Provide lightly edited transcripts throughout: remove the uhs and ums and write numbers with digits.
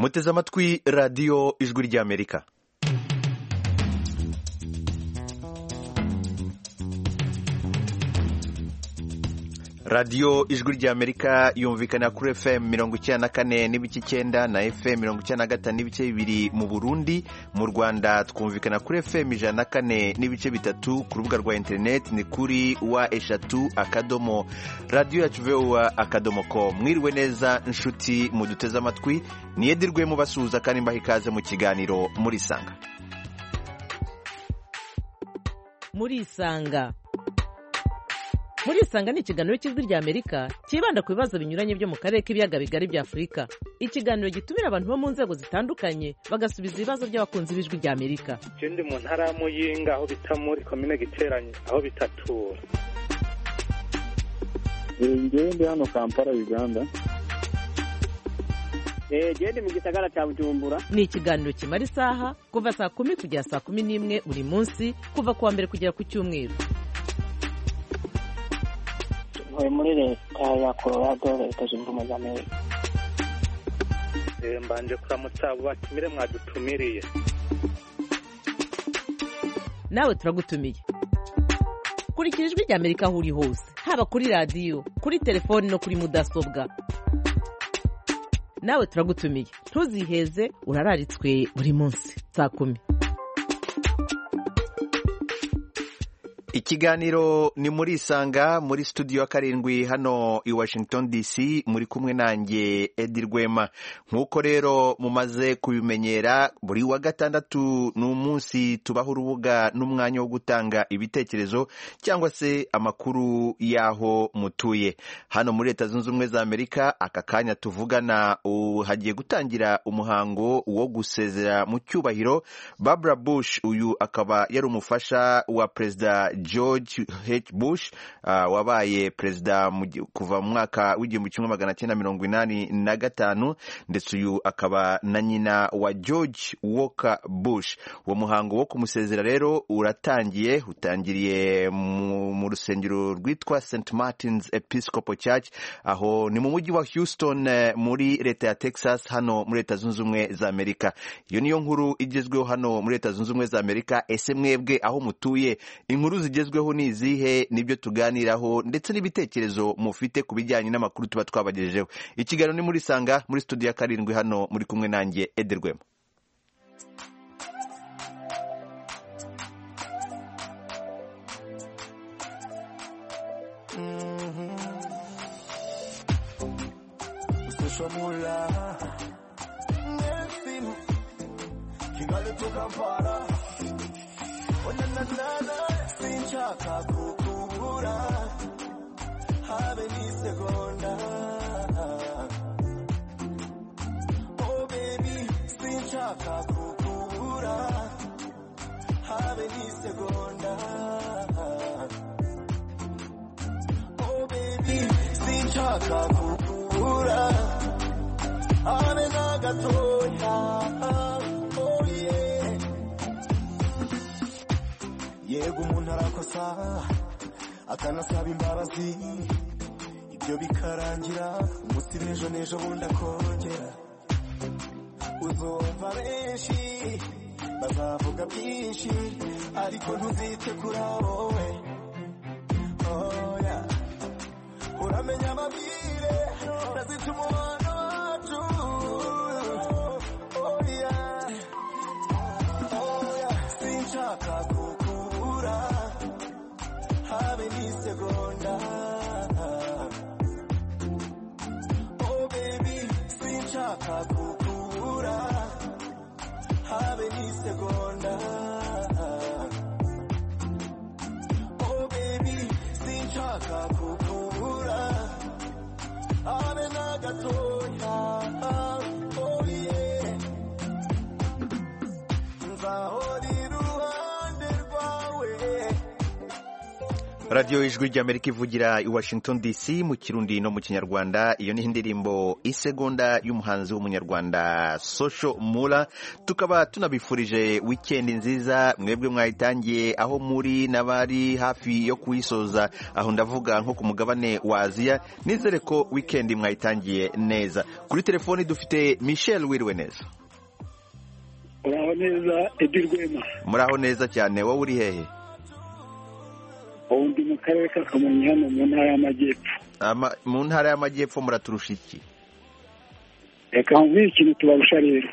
muteze amatwi radiyo ijwi ry'Amerika. radiyo ijwi ry'Amerika yumvikana kuri FM 94 n'ibice 9 na FM 95 n'ibice 2 mu Burundi. Mu Rwanda twumvikana kuri FM 104 n'ibice 3. Ku rubuga rwa internet ni kuri wa3 radio yacu voa.com. Mwiriwe neza inshuti muduteze amatwi, niyedirwe mu basuhuza kandi mbaha ikaze mu kiganiro Murisanga. Murisanga ni ikiganiro cy'ijwi ry'Amerika kibanda ku bibazo binyuranye byo mu karere k'ibiyaga bigari bya Afurika. Ikiganiro gitumira abantu bo mu nzego zitandukanye bagasubiza ibibazo by'abakunzi b'ijwi ry'Amerika. Je ndi mu ntara ya Muyinga aho bita muri commune Giteranye aho bitatura. Ndi hano Kampala Uganda. Ndi mu gisagara cya Bujumbura. Ni ikiganiro kimara isaha kuva saa 10 kugera saa 11 buri munsi kuva kuwa mbere kugera ku cyumweru. Muri leta ya Colorado, leta zunze ubumwe za Amerika. Mbanje kuramutsa abo batumire mwadutumiriye. Nawe turagutumiye. Kurikira ijwi ry'Amerika aho uri hose, haba kuri radio, kuri telefone no kuri mudasobwa. Nawe turagutumiye. Ntuziheze, urararitswe buri munsi saa 10. Ikiganiro ni Murisanga muri studio ya 7 hano i Washington DC, muri kumwe nanjye Edi Rwema. Nkuko rero mumaze kubimenyera, buri wa gatandatu n'umunsi tubaho urubuga n'umwanya wo gutanga ibitekerezo cyangwa se amakuru yaho mutuye. Hano muri Leta Zunze Ubumwe za Amerika aka kanya tuvugana hagiye gutangira umuhango wo gusezera mu cyubahiro Barbara Bush. Uyu akaba yari umufasha wa Perezida George H. Bush wabaye perezida kuva mu mwaka w'1985, ndetse uyu akaba na nyina wa George Walker Bush. Uwo muhango wo kumusezera rero utangiriye mu rusengero rwitwa St. Martin's Episcopal Church, aho ni mu mujyi wa Houston muri leta ya Texas hano muri Leta Zunze Ubumwe za Amerika. Iyo niyo nkuru igezweho hano muri Leta Zunze Ubumwe za Amerika. Ese mwebwe aho mutuye inkuru zigezweho ni izihe? Nibyo tuganiraho, ndetse n'ibitekerezo mufite ku bijyanye n'amakuru tuba twabagejejeho. Ikiganiro ni Murisanga muri studio ya 7 hano muri kumwe nanjye Edi Rwema. Sinchaka kukubura habe ni seconda. Oh baby, sinchaka kukubura habe ni seconda. Oh baby, sinchaka kukubura habe na gatoya. Oh yeah. Yego umuntu arakosa akanasaba imbabazi, ibyo bikarangira umunsi n'ejo bundi akongera. Uzumva benshi bazavuga byinshi ariko ntuzite kuri wowe. Oh yeah, uramenya amabwire nazita umubano wacu. Oh yeah, oh yeah, sinshaka habe ni seconda. Oh baby, sinchaka kukubura habe ni seconda. Oh baby, sinchaka kukubura habe na gatoya. Oh yeah, nzahora iruhande rwawe. radiyo ijwi ry'Amerika ivugira i Washington DC mu Kirundi no mu Kinyarwanda. Iyo ni indirimbo isegonda y'umuhanzi w'umunyarwanda Social Mula. Tukaba tunabifurije weekend nziza mwebwe mwayitangiye aho muri n'abari hafi yo kuyisoza, aho ndavuga nko ku mugabane wa Aziya. Nizere ko weekend mwayitangiye neza. Kuri telefoni dufite Michel Wirweneza. Muraho neza Edirwema. Muraho neza cyane, wowe uri hehe? Undi mu karere ka Kamonyi hano mu ntara y'Amajyepfo. Mu ntara y'Amajyepfo muraturusha iki? Reka nkubwire ikintu tubarusha rero.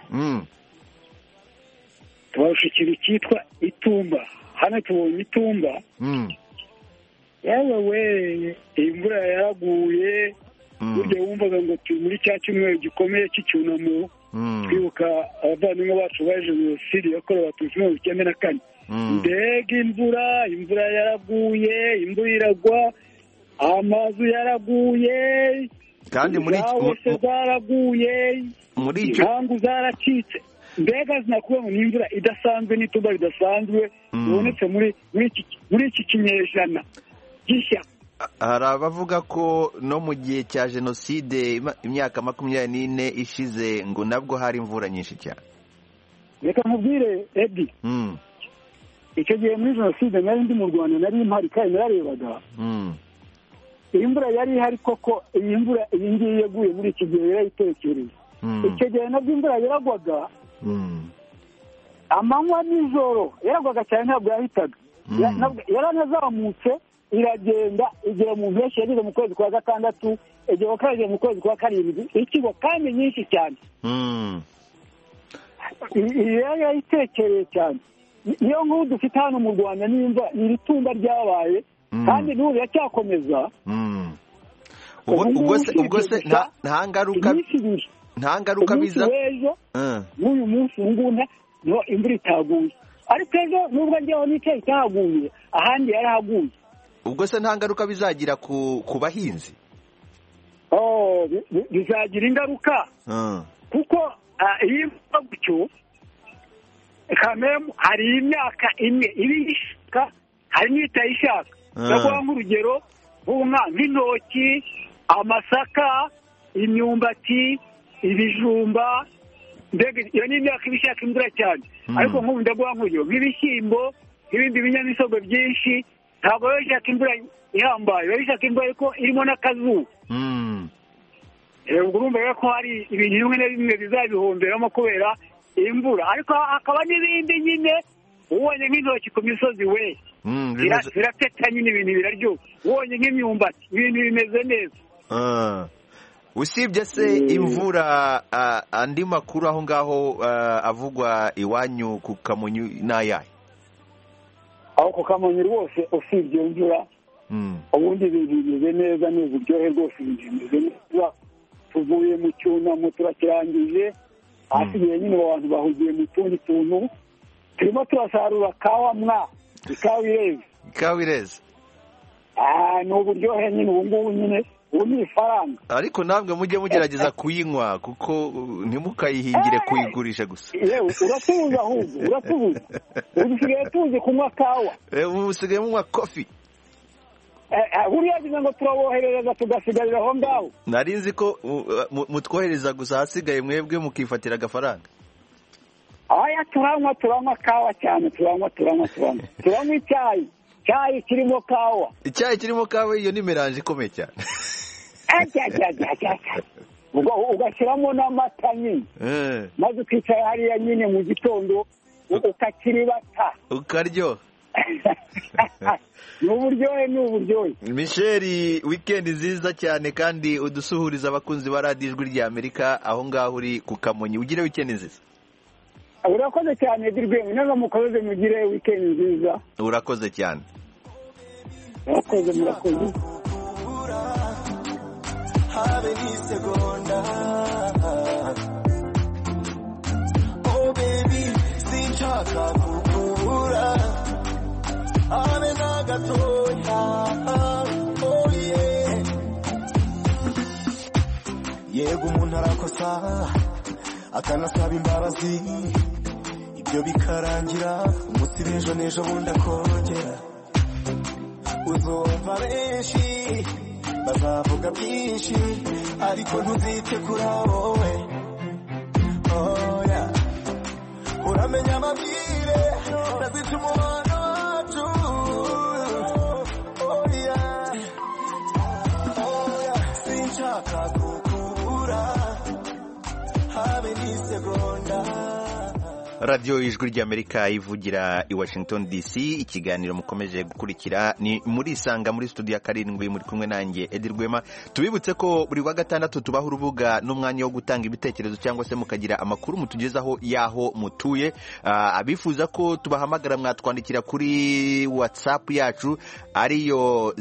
Tubarusha ikintu cyitwa itumba. Hano tubonye itumba. Yawe we, imvura yaraguye. Burya wumvaga ngo turi muri cya cyumweru gikomeye cy'icyunamo. Twibuka abavandimwe bacu baje Jenoside yakorewe Abatutsi mu 1994. Mbega imvura yaraguye, imvura iragwa, amazu yaraguye, kandi muri zaraguye, muri icyo inkangu zaracitse. Mbega zinakuwe mu imvura idasanzwe n'itumba ridasanzwe bibonetse muri iki kinyejana gishya. Hari abavuga ko no mu gihe cya Jenoside imyaka 24 ishize ngo nabwo hari imvura nyinshi cyane. Reka nkubwire Edi, icyo gihe muri Jenoside nari ndi mu Rwanda, nari impari kandi nararebaga. Imvura yari ihari koko, iyi mvura iyi ngiyi yaguye muri iki gihe yarayitekereza. Icyo gihe nabwo imvura yaragwaga, amanywa n'ijoro yaragwaga cyane, ntabwo yahitaga. Yaranazamutse iragenda igera mu mpeshyi, yageze mu kwezi kwa gatandatu, igera kandi mu kwezi kwa karindwi, ikigo kandi nyinshi cyane. Iyo yayitekereye cyane. Niyo nkuru dufite hano mu Rwanda n'imva iri tumba ryabaye, kandi n'ubu yacyakomeza. Ubwo se nta ngaruka biza n'uyu munsi ngubu niho imvura itaguye, ariko ejo nubwo njyewe n'icyo itahaguye ahandi yarahaguye. Ubwo se nta ngaruka bizagira ku bahinzi? Bizagira ingaruka kuko iyi mvura gutyo kamemu hari imyaka imwe ibishaka, hari n'itayishaka. Ndavuga nk'urugero nk'intoki, amasaka, imyumbati, ibijumba. Mbega iyo ni imyaka ibishaka imvura cyane. Ariko nk'ubu ndavuga nk'urugero nk'ibishyimbo, n'ibindi binyamisogwe byinshi, ntabwo biba bishaka imvura ihambaye, biba bishaka imvura ariko irimo n'akazuba. Ubwo urumva rero ko hari ibintu bimwe na bimwe bizabihomberamo kubera imvura, ariko hakaba n'ibindi nyine ubonye nk'intoki ku misozi we birateta nyine, ibintu biraryoha. Ubonye nk'imyumbati ibintu bimeze neza. Usibye se imvura, andi makuru aho ngaho avugwa iwanyu ku Kamonyi n'ayahe? Aho ku Kamonyi rwose usibye imvura ubundi ibintu bimeze neza, ni uburyohe rwose, ibintu bimeze neza. Tuvuye mu cyunamo turakirangije, hasigaye nyine abantu bahugiye mu tundi tuntu. Turimo turasarura kawa ikawa ireze. Ni uburyohe nyine ubu ngubu, nyine ubu ni ifaranga. Ariko namwe mujye mugerageza kuyinywa kuko ntimukayihingire kuyigurisha gusa. Yewe uratubuza ahubwo, uratubuza. Usigaye tuzi kunywa kawa. Usigaye munywa kofi. Buriya bivuze ngo turaboherereza tugasigarira aho ngaho. Nari nzi ko mutwohereza gusa, hasigaye mwebwe mukifatira agafaranga. Aya turanywa kawa cyane, turanywa icyayi kirimo kawa. Icyayi kirimo kawa, iyo ni melange ikomeye cyane. Ugashyiramo n'amata nyine, maze ukicara hariya nyine mu gitondo ukakiribata ukaryoha. Ni uburyohe. Michel, weekend nziza cyane kandi udusuhuriza abakunzi ba radiyo ijwi ry'Amerika aho ngaho uri ku Kamonyi. Ugire weekend nziza. Urakoze cyane Edirwema, nawe mukomeze mugire weekend nziza. Urakoze cyane. Murakoze. Habe n'isegonda. Oh baby, sinshaka kukubura. Habe na gatoya. Oh yeah. Yego umuntu arakosa, akanasaba imbabazi, ibyo bikarangira umunsi n'ejo bundi akongera. uzumva benshi bazavuga byinshi ariko ntuzite kuri wowe oya uramenya amabwire nazica umubano wacu oya sinshaka kukubura habe n'isegonda. radiyo ijwi ry'amerika ivugira i Washington DC. ikiganiro mukomeje gukurikira ni muri isanga muri studio ya karindwi, muri kumwe nanjye Edi Rwema. tubibutse ko buri wa gatandatu tubaha urubuga n'umwanya wo gutanga ibitekerezo cyangwa se mukagira amakuru mutugezaho y'aho mutuye. Abifuza ko tubahamagara mwatwandikira kuri WhatsApp yacu ariyo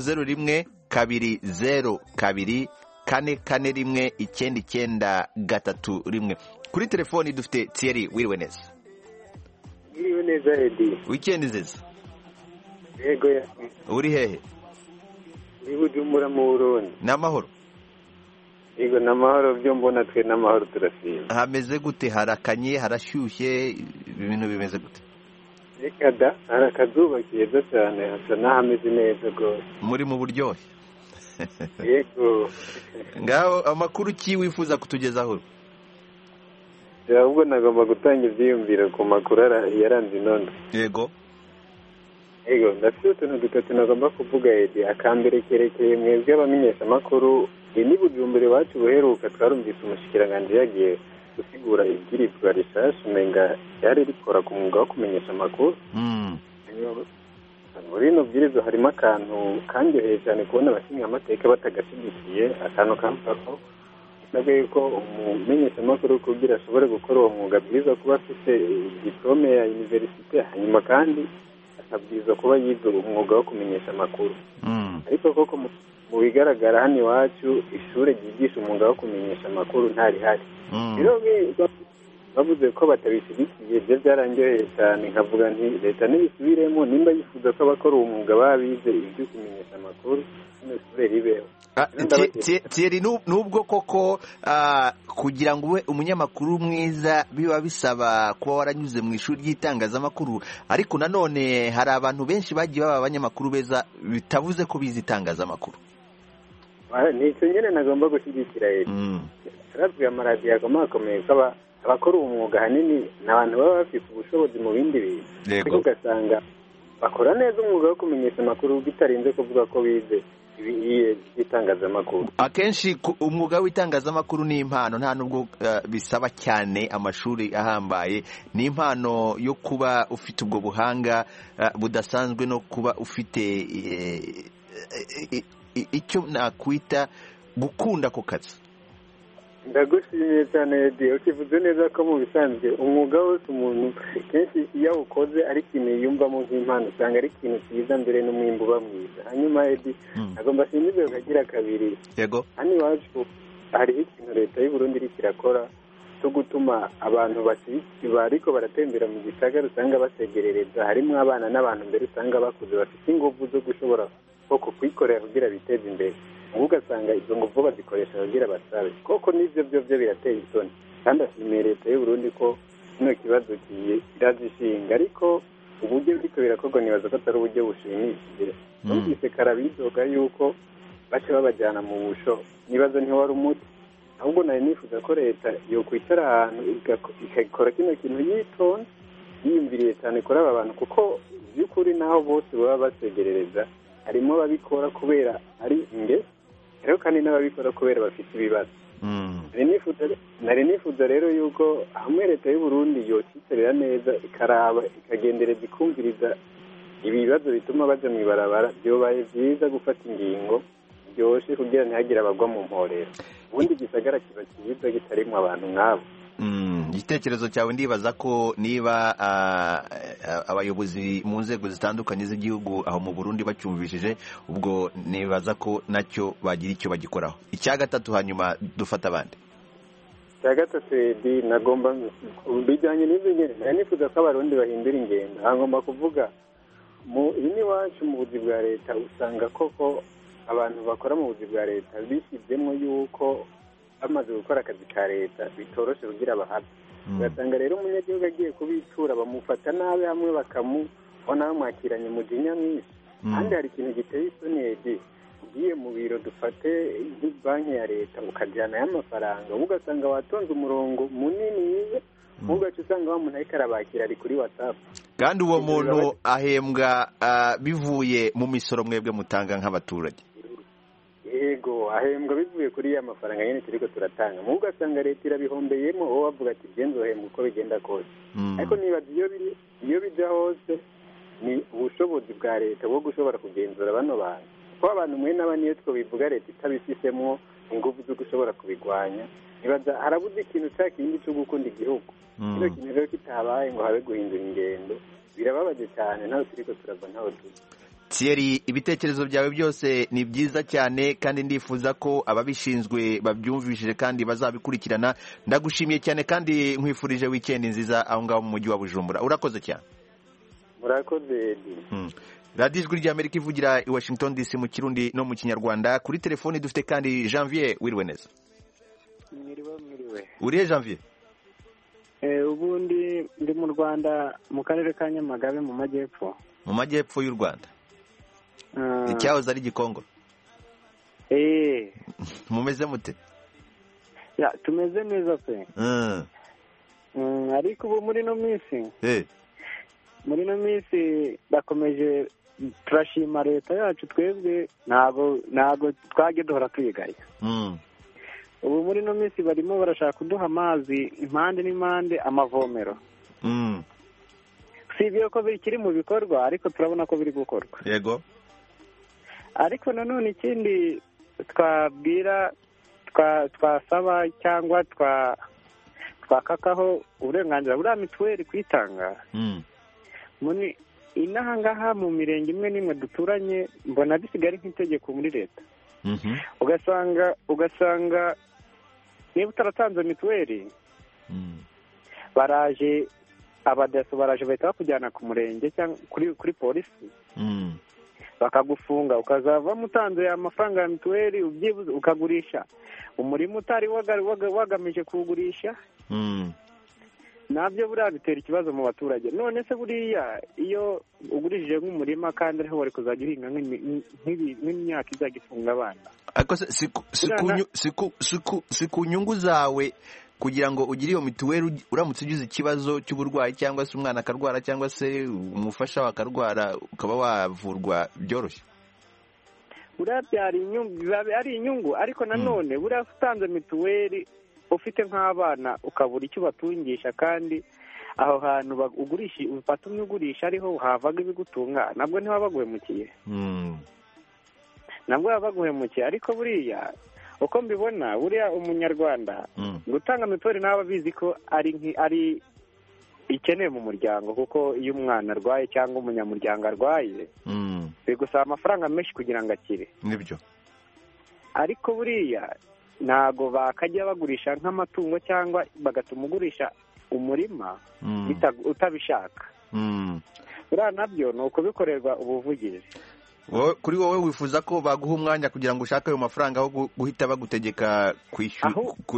001-202-441-991. Kuri telefoni dufite Thierry. Wiriwe neza. Wiriwe neza Edi. Weekend nziza. Yego ya. Uri hehe? Uri Bujumbura mu Burundi. N'amahoro. Yego n'amahoro, byo mbona twe n'amahoro turashima. Hameze gute? Harakanye, harashyushye, ibintu bimeze gute? Reka da, harakazuba keza cyane, hasa n'ahameze neza rwose. Muri mu buryohe. Yego. Ngaho amakuru ki wifuza kutugezaho? Ahubwo nagomba gutanga ibyiyumviro ku makuru yaranze inondo. Yego. Yego, ndafite utuntu dutatu nagomba kuvuga Edi. Akambere kerekeye mwebwe abamenyesha amakuru, ni Bujumbura iwacu buheruka twarumvise umushikiranganji yagiye gusigura ibwirizwa rishasha umenga ryari rikora ku mwuga wo kumenyesha amakuru. Muri ino bwirizwa harimo akantu kanyoheye cyane kubona abashinga amateka batagashyigikiye, akantu kamfako nabwo ko umumenyeshamakuru kugira ashobore gukora uwo mwuga bwiza kuba afite diplome ya universite, hanyuma kandi akabwiza kuba yize umwuga wo kumenyesha amakuru. Ariko koko mu bigaragara hano iwacu ishuri ryigisha umwuga wo kumenyesha amakuru ntarihari. Rero bavuze ko batabishyigikiye, ibyo byarangyoheye cyane, nkavuga nti leta nibisubiremo nimba yifuza ko abakora uwo mwuga babize ibyo kumenyesha amakuru n'ishure ribeho. Thierry, nubwo koko kugira ngo ube umunyamakuru mwiza biba bisaba kuba waranyuze mu ishuri ry'itangazamakuru, ariko nanone hari abantu benshi bagiye baba abanyamakuru beza bitavuze ko bize itangazamakuru. Nicyo nyine nagomba gushyigikira leta. Turavuga amaradiyo akomeye ko abakora uwo mwuga ahanini ni abantu baba bafite ubushobozi mu bindi bintu, ariko ugasanga bakora neza umwuga wo kumenyesha amakuru bitarinze kuvuga ko bize itangazamakuru. Akenshi umwuga w'itangazamakuru ni impano, nta nubwo bisaba cyane amashuri ahambaye. Ni impano yo kuba ufite ubwo buhanga budasanzwe no kuba ufite icyo nakwita gukunda ku kazi. Ndagushimiye cyane Edi, ukivuze neza ko mu bisanzwe umwuga wose umuntu kenshi iyo awukoze ari ikintu yiyumvamo nk'impano, usanga ari ikintu cyiza mbere n'umwimbu uba mwiza. Hanyuma Edi, agomba ashimire ukagira kabiri. Yego. Hano iwacu hariho ikintu leta y'u Burundi iriko irakora cyo gutuma abantu bariko baratembera mu gisagara usanga basegerereza, harimo abana n'abantu mbere usanga bakuze bafite ingufu zo gushobora koko kwikorera kugira biteze imbere. Ugasanga izo ngufu bazikoresha kugira basabe. Koko n'ivyo byo birateye isoni. Kandi ashimiye leta y'u Burundi ko kino kibazo kirazishinga, ariko uburyo buriko birakorwa nibaza ko atari uburyo bushimishije. Numvise karabidoga yuko baca babajyana mu busho, nibaza ntiwari umuti. Ahubwo nari nifuza ko leta yokwicara ahantu ikakora kino kintu yitonda, yiyumviriye cyane kuri aba bantu, kuko by'ukuri naho bose baba basegerereza harimo ababikora kubera ari inge, rero kandi n'ababikora kubera bafite ibibazo. Nari nifuza rero yuko hamwe leta y'u Burundi yokiserera neza ikaraba ikagendereza ikumviriza ibibazo bituma baja mu ibarabara, byobaye byiza gufata ingingo byoshe kugira ntihagire abagwa mu mporero. Ubundi gisagara kiba cyiza kitarimo abantu nk'abo. Igitekerezo cyawe ndibaza ko niba abayobozi mu nzego zitandukanye z'igihugu aho mu Burundi bacyumvishije, ubwo nibaza ko nacyo bagira icyo bagikoraho. Icya gatatu hanyuma dufata abandi. Icya gatatu Edi, nagomba bijyanye n'ibyo nyine nifuza ko abarundi bahindura ingendo. Hagomba kuvuga ini wacu mu buzi bwa leta usanga koko abantu bakora mu buzi bwa leta bishyizemo yuko bamaze gukora akazi ka leta bitoroshe kugira abahabe. Ugasanga rero umunyagihugu agiye kubitura bamufata nabi, hamwe bakamubona bamwakiranye mu jinya mwinshi. kandi hari ikintu giteye isoni edi ugiye mu biro dufate nk'ibanki ya leta ukajyanayo amafaranga ugasanga watonze umurongo munini yiwe ugaca usanga wa muntu ariko arabakira ari kuri WhatsApp kandi uwo muntu ahembwa bivuye mu misoro mwebwe mutanga nk'abaturage. Yego ahembwa bivuye kuri ya mafaranga nyine turiko turatanga mu ugasanga leta irabihombeyemo wowe wavuga ati genzohembwa uko bigenda kose ariko niba iyo bijya hose ni ubushobozi bwa leta bwo gushobora kugenzura bano bantu ko abantu mwe n'abandi iyo twobivuga leta itabifisemo ingufu zo gushobora kubigwanya nibaza harabuze ikintu cya kindi cyo gukunda igihugu kino kintu rero kitabaye ngo habe guhindura ingendo birababaje cyane nawe turiko turava ntaho tuzi. Thierry, ibitekerezo byawe byose ni byiza cyane kandi ndifuza ko ababishinzwe babyumvishije kandi bazabikurikirana. Ndagushimiye cyane kandi nkwifurije weekend nziza aho ngaho mu mujyi wa Bujumbura. Urakoze cyane. Murakoze. Radio Ijwi ry'Amerika ivugira i Washington DC mu Kirundi no mu Kinyarwanda. Kuri telefoni dufite kandi Janvier wiriwe neza. Mwiriwe. Urihe Janvier? Ubundi ndi mu Rwanda mu karere ka Nyamagabe mu majyepfo. Mu majyepfo y'u Rwanda. Icyahoze ari Gikongoro. Mumeze mute? Ya tumeze neza pe. Ariko ubu muri no minsi. Muri no minsi bakomeje turashima leta yacu twebwe ntago twage duhora twigaya. Ubu muri no minsi barimo barashaka kuduha amazi impande n'impande amavomero. Sibyo ko bikiri mu bikorwa ariko turabona ko biri gukorwa. Yego. Ariko nanone ikindi twabwira twasaba cyangwa twakakaho uburenganzira bwa mituweli kwitanga. Muni inaha ngaha mu mirenge imwe n'imwe duturanye mbona bisigara nk'itegeko muri leta. Ugasanga niba utaratanze mituweli baraje abadaso baraje bahita bakujyana ku murenge cyangwa kuri polisi bakagufunga ukazava mutanze amafaranga ya mituweli ubyibuze ukagurisha umurimo utari wagamije kuwugurisha. Nabyo buriya bitera ikibazo mu baturage. None se buriya iyo ugurishije nk'umurima kandi ariho wari kuzajya uhinga nk'imyaka izajya ifunga abana, ariko si ku nyungu zawe kugira ngo ugire iyo mituweli uramutse ugize ikibazo cy'uburwayi cyangwa se umwana akarwara cyangwa se umufasha wakarwara ukaba wavurwa byoroshye? buriya byari ari inyungu ariko nanone buriya utanze mituweli ufite nk'abana ukabura icyo ubatungisha kandi aho hantu ugurisha ufatumye ugurisha ariho havaga ibigutunga nabwo ntiwaba baguhemukiye. Nabwo baba baguhemukiye ariko buriya uko mbibona buriya umunyarwanda gutanga mituweli nawe abizi ko ari ikenewe mu muryango kuko iyo umwana arwaye cyangwa umunyamuryango arwaye bigusaba amafaranga menshi kugira ngo akire. Nibyo. Ariko buriya ntago bakajya bagurisha nk'amatungo cyangwa bagatuma ugurisha umurima utabishaka. Buriya nabyo ni ukubikorerwa ubuvugizi. Kuri wowe wifuza ko baguha umwanya kugira ngo ushake ayo mafaranga aho guhita bagutegeka kwishyura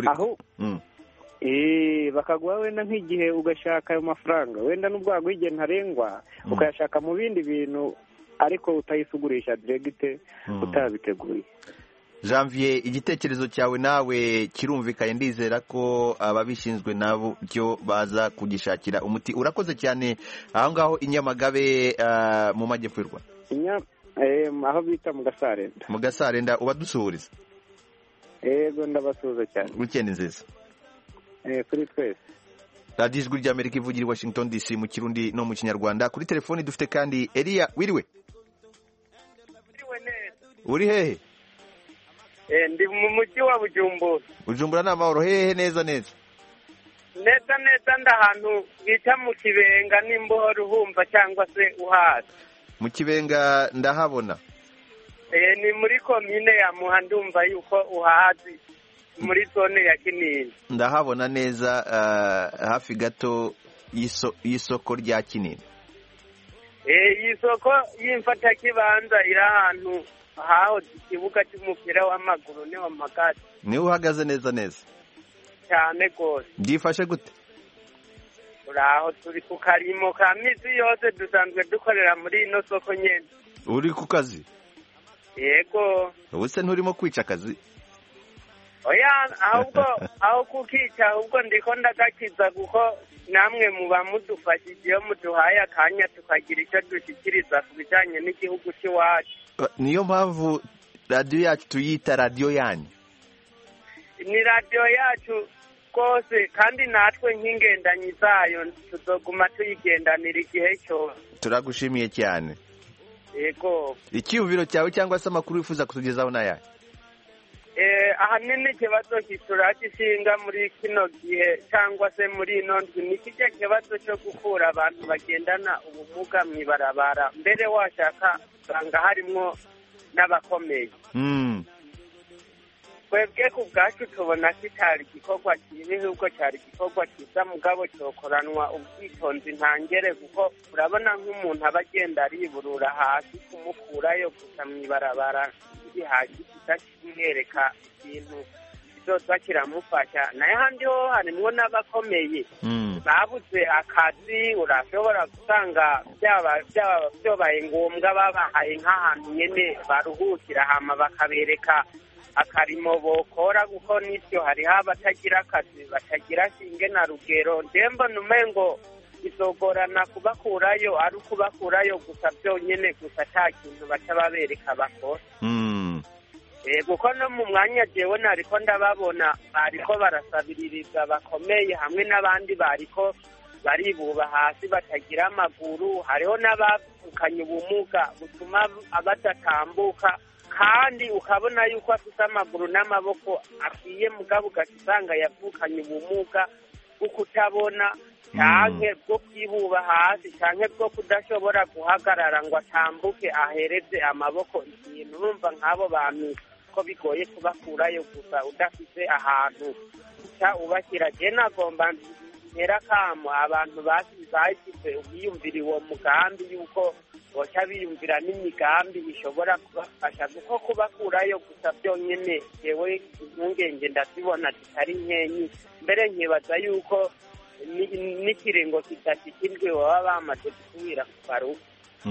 bakaguha wenda nk'igihe ugashaka ayo mafaranga wenda n'ubwo waguha igihe ntarengwa ukayashaka mu bindi bintu ariko utayisugurisha diregite utabiteguye. Janvier, igitekerezo cyawe nawe kirumvikanye, ndizera ko ababishinzwe nabo byo baza kugishakira umuti. Urakoze cyane aho ngaho i Nyamagabe mu majyepfo y'u Rwanda. Aho bita mu Gasarenda. Mu Gasarenda ubadusuhuriza. Yego ndabasuhuza cyane. Weekend nziza. Kuri twese. Radio Ijwi ry'Amerika ivugira i Washington DC mu Kirundi no mu Kinyarwanda. Kuri telefoni dufite kandi Elia. Wiriwe? Uri hehe? Ndi mu mujyi wa Bujumbura. Bujumbura na mahoro hehe neza neza? Neza ndahantu bita mu Kibenga n'imbohoro uhumva cyangwa se uhazi. Mu Kibenga ndahabona. Ni muri komine ya Muha ndumva yuko uhazi muri zone ya Kinini. Ndahabona neza hafi gato y'isoko rya Kinini. Isoko y'imfata kibanza iri ahantu haho ikibuga cy'umupira w'amaguru niho mpagaze. Niho uhagaze neza neza cyane rwose. Byifashe gute? Uraho turi ku karimo ka misi yose dusanzwe dukorera muri ino soko nyene. uri ku kazi? Yego. Ubu se nturimo kwica akazi? Oya, ahubwo aho kukica ahubwo ndiko ndagakiza kuko namwe muba mudufashije iyo muduhaye akanya tukagira icyo dushyikiriza ku bijyanye n'igihugu cy'iwacu. Niyo mpamvu radiyo yacu tuyita radiyo yanyu. Ni radiyo yacu rwose kandi natwe nk'ingendanyi zayo tuzoguma tuyigendanira igihe cyose. Turagushimiye cyane. Yego. Icyumviro cyawe cyangwa se amakuru wifuza kutugezaho n'ayahe? Ahanini ikibazo kituragishinga muri kino gihe cyangwa se muri ino ndwi ni kijya kibazo cyo gukura abantu bagendana ubumuga mu ibarabara, mbere washaka usanga harimo n'abakomeye. Twebwe ku bwacu tubona kitari igikorwa kibi, ahubwo cyari igikorwa cyiza mugabo cyokoranwa ubwitonzi ntangere, kuko urabona nk'umuntu aba agenda ariburura hasi, kumukurayo gusa mu ibarabara bihagije kimwereka ikintu kizoza kiramufasha. naye handi ho harimwo n'abakomeye babuze akazi, urashobora gusanga byabaye ngombwa babahaye nk'ahantu nyene baruhukira hama bakabereka akarimo bokora, kuko n'ibyo hariho abatagira akazi batagira shinge na rugero. Mbona umengo bizogorana kubakurayo, ari ukubakurayo gusa byonyine gusa nta kintu baca babereka bakora. Kuko no mu mwanya jewe nariko ndababona bariko barasabiririza bakomeye hamwe n'abandi bariko baribuba hasi batagira amaguru. Hariho n'abavukanye ubumuga butuma badatambuka, kandi ukabona yuko afite amaguru n'amaboko akwiye, mugabo ugasanga yavukanye ubumuga bwo kutabona canke bwo kwibuba hasi canke bwo kudashobora guhagarara ngo atambuke ahereze amaboko ikintu. Urumva nk'abo bantu ko bigoye kubakurayo gusa udafite ahantu uca ubashyira. Je nagomba ntera kamo abantu bashyize ubwiyumvire uwo mugambi yuko boca biyumvira n'imigambi ishobora kubafasha, kuko kubakurayo gusa byonyine jewe impungenge ndazibona zitari nkenyi, mbere nkibaza yuko n'ikiringo kidashikirwe baba bamaze gusubira kugaruka.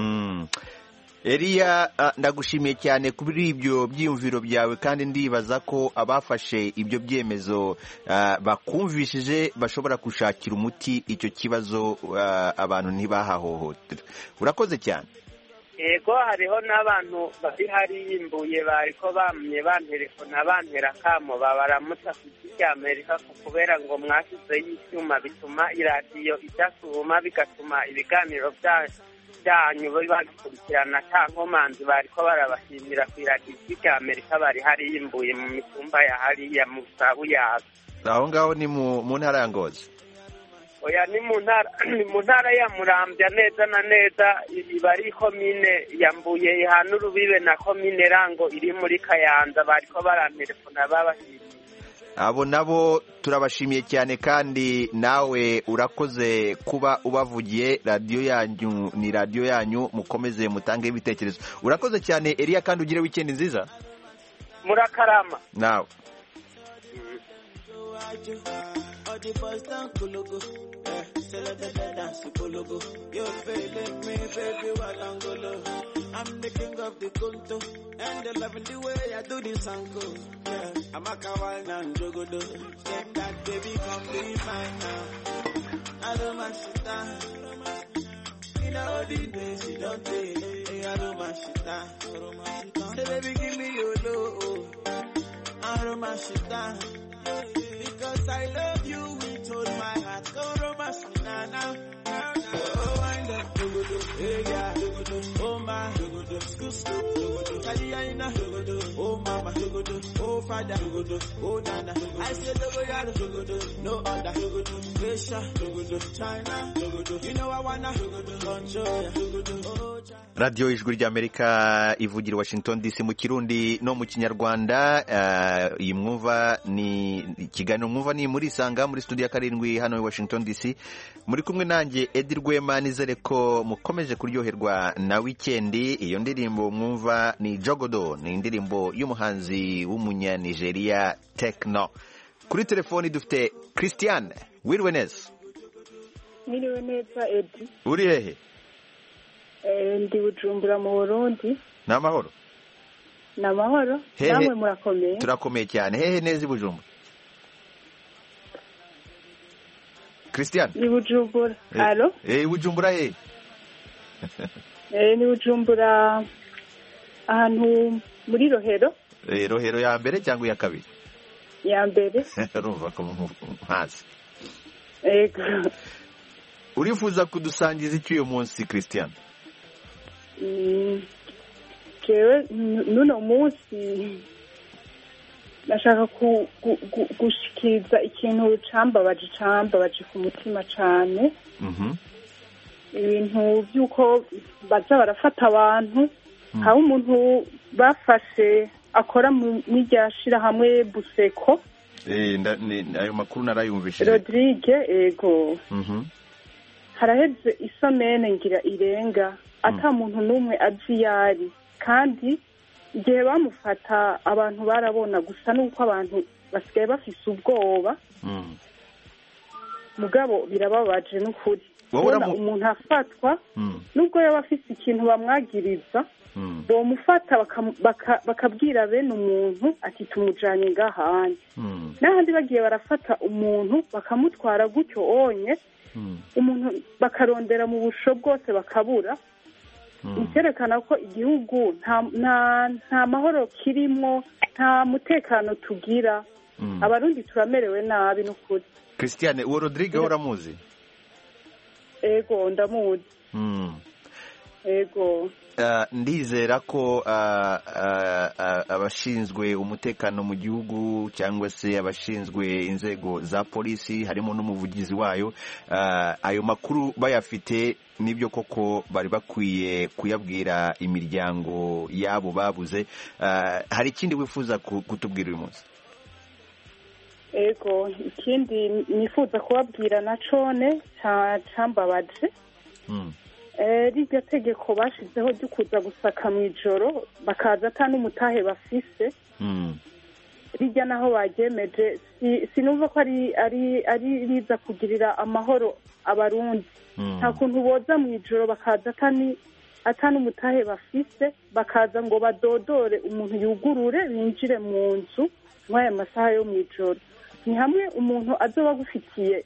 Eliya, ndagushimiye cyane kuri ibyo byiyumviro byawe, kandi ndibaza ko abafashe ibyo byemezo bakumvishije bashobora gushakira umuti icyo kibazo, abantu ntibahahohotera. Urakoze cyane. Yego, hariho n'abantu bari hariyimbuye bariko bamye banterefona bantera kamo babaramutsa ku isi cy'Amerika, kubera ngo mwashyizeho icyuma bituma iradiyo idasuma, bigatuma ibiganiro byanyu babikurikirana nta nkomanzi. bariko barabashimira ku iradiyo y'Amerika bari hariyimbuye mu mitumba ya hariya mu Sabuyaga. Aho ngaho ni mu ntara ya Ngozi? Oya, ni mu ntara ya Muramvya neza na neza, bari komine ya Mbuye ihana urubibe na komine Rango iri muri Kayanza. bariko barantelefona babashimiye. Abo nabo turabashimiye cyane, kandi nawe urakoze kuba ubavugiye. radiyo yanyu ni radiyo yanyu, mukomeze mutange ibitekerezo. Urakoze cyane Eliya, kandi ugire weekend nziza. Murakarama nawe. I'm the king of the Kunto, and they loving the way I do this uncle. Yeah, I'm a kawaii and jogodo. Take that baby, come be mine now. I don't mind shit down. In all the days you don't take, I don't mind shit down. Say baby, give me your love. I don't mind shit down. Because I love you with all my heart. Go romance me now. Oh, I love you, hey, yeah, oh, my, oh, mama, oh, father, oh, nana. I said, no other, China, you know I wanna control. radiyo ijwi ry'Amerika ivugira Washington DC mu Kirundi no mu Kinyarwanda. iyi mwumva ni ikiganiro mwumva ni muri Isanga muri studio ya karindwi hano i Washington DC. muri kumwe nanjye Edi Rwema, nizere ko mukomeje kuryoherwa na wikendi. iyo ndirimbo mwumva ni Jogodo, ni indirimbo y'umuhanzi w'umunya-Nigeria Tekno. kuri telefoni dufite Christiane. Wiriwe neza? Niriwe neza Edi. Uri hehe? ndi Bujumbura mu Burundi. Ni amahoro? Ni amahoro. Namwe murakomeye? Turakomeye cyane. Hehe neza i Bujumbura? Christian? Ni Bujumbura. Allo? Bujumbura he? Ni Bujumbura ahantu muri Rohero. Rohero ya mbere cyangwa iya kabiri? Ya mbere. Urumva ko mpazi. Ego. Urifuza kudusangiza iki uyu munsi Christian? Jewe nuno munsi nashaka gushikiriza ikintu cambabaje ku mutima cane. Ibintu by'uko baza barafata abantu, hari umuntu bafashe akora n'irya shirahamwe Buseko. Ayo makuru narayumvishije. Rodrigue, ego. Haraheze isomene ngira irenga ata muntu n'umwe azi yari, kandi igihe bamufata abantu barabona, gusa nuko abantu basigaye bafise ubwoba. Mugabo birababaje n'ukuri kubona umuntu afatwa nubwo yaba afise ikintu bamwagiriza, bomufata bakabwira bene umuntu ati tumujanye ngahanye. N'ahandi bagiye barafata umuntu bakamutwara gutyo onye, umuntu bakarondera mu busho bwose bakabura. Ikerekana ko igihugu nta mahoro kirimo, nta mutekano tugira. Abarundi turamerewe nabi n'ukuri. Christiane, uwo Rodrigue uramuzi? Ego, ndamuzi. Ego. Ndizera ko abashinzwe umutekano mu gihugu cyangwa se abashinzwe inzego za polisi harimo n'umuvugizi wayo, ayo makuru bayafite, nibyo koko bari bakwiye kuyabwira imiryango yabo babuze. Hari ikindi wifuza kutubwira uyu munsi? Ego, ikindi nifuza kubabwira na cone cambabaje. Rirya tegeko bashizeho ryo kuza gusaka mu ijoro bakaza ata n'umutahe bafise. Rijya naho bagemeje sinumva ko ari riza kugirira amahoro abarundi. Nta kuntu boza mu ijoro bakaza ata n'umutahe bafise, bakaza ngo badodore umuntu yugurure binjire mu nzu mw'aya masaha yo mu ijoro. Ni hamwe umuntu azoba agufitiye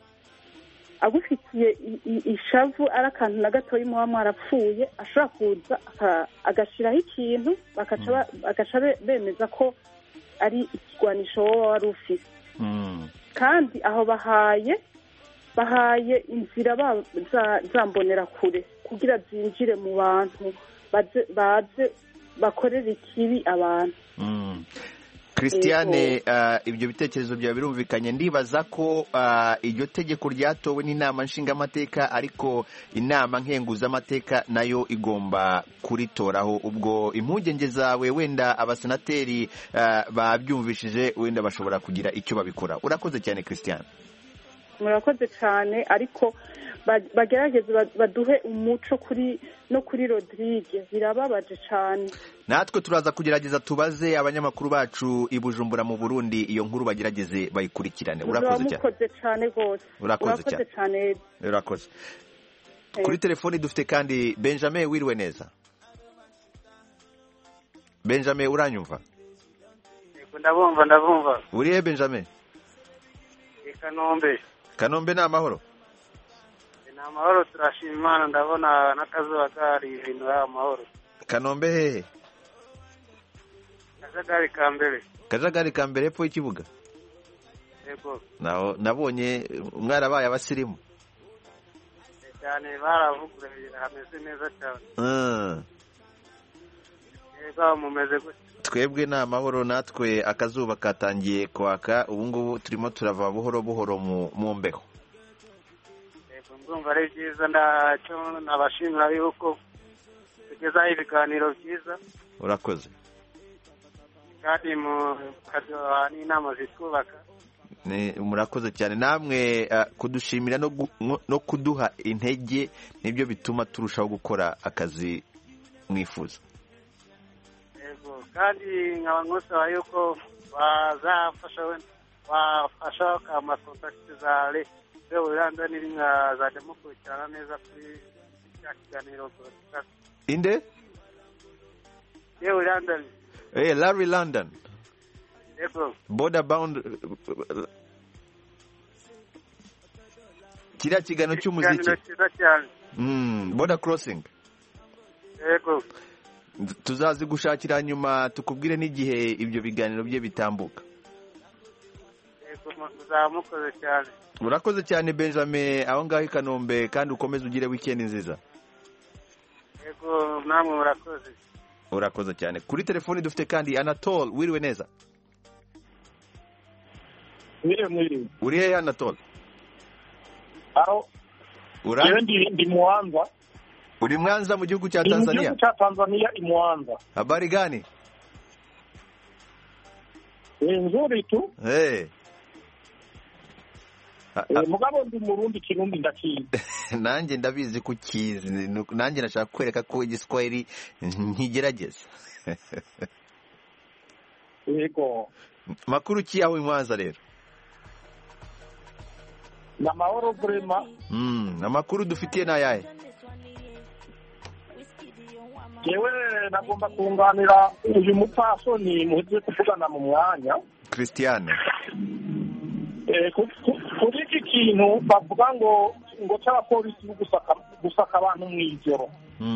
ishavu, ari akantu na gatoya muba mwarapfuye, ashobora kuza agashiraho ikintu bagaca bemeza ko ari ikigwanisho wowe wari ufise. Kandi aho bahaye inzira zambonera kure kugira zinjire mu bantu baze bakorera ikibi abantu. Christiane, ibyo bitekerezo byawe birumvikanye. Ndibaza ko iryo tegeko ryatowe n'inama nshingamateka, ariko inama nkenguzamateka nayo igomba kuritoraho. Ubwo impungenge zawe wenda abasenateri babyumvishije, wenda bashobora kugira icyo babikora. Urakoze cyane Christiane. Murakoze cyane, ariko bagerageze baduhe umuco kuri Rodrigue, birababaje cyane. Natwe turaza kugerageza tubaze abanyamakuru bacu i Bujumbura mu Burundi iyo nkuru bagerageze bayikurikirane. Urakoze cyane. Urakoze cyane gose. Urakoze cyane. Urakoze. Kuri telefoni dufite kandi Benjamin. Wiriwe neza? Benjamin, uranyumva? Ndabumva. Urihe Benjamin? Kanombe ni amahoro? Ni amahoro, turashima Imana. Ndabona n'akazuba kari ibintu amahoro. Kanombe hehe? Kajagari ka mbere hepfo y'ikibuga. Yego. Nabonye mwarabaye abasirimu cyane, baravugureye, hameze neza cyane. Yego, mumeze gute? Twebwe ni amahoro, natwe akazuba katangiye kwaka, ubu ngubu turimo turava buhoro buhoro mu mbeho. Yego, ndumva ari byiza. Ndacyo nabashimira yuko tugezaho ibiganiro byiza. Urakoze. Kandi mukaduha n'inama zitwubaka. Murakoze cyane namwe kudushimira no kuduha intege, nibyo bituma turushaho gukora akazi mwifuza. Yego, kandi nkaba nkosaba yuko bafasha amakontakiti za leta uranda n'inka zajya mukurikirana neza kuri cya kiganiro. inde yewe London Larry London yego border bound kiriya kiganiro cy'umuziki border crossing yego tuzazigushakira nyuma tukubwire n'igihe ibyo biganiro bye bitambuka. yego muzamukoze cyane. Urakoze cyane Benjamin aho ngaho i Kanombe kandi ukomeze ugire weekend nziza. Yego namwe murakoze. Urakoze cyane. Kuri telefoni dufite kandi Anatole, wiriwe neza? Mwiriwe. Uri hehe Anatole? Aho ndi Mwanza. Uri Mwanza mu gihugu cya Tanzania? Mu gihugu cya Tanzania i Mwanza. Habari gani? Nzuri tu. Mugabo ndi Murundi Kirundi ndakizi. Nanjye ndabizi ko kizi. Nanjye nashaka kwereka ko igiswahili nkigerageza. Yego. Makuru ki yawe Mwanza rero? Na mahoro vrema. Amakuru dufitiye na yaye. Yewe nagomba kunganira uyu mupfasoni muheze kuvugana mu mwanya. Christiane. Kuri iki kintu bavuga ngo cy'abapolisi gusaka abantu mu ijoro.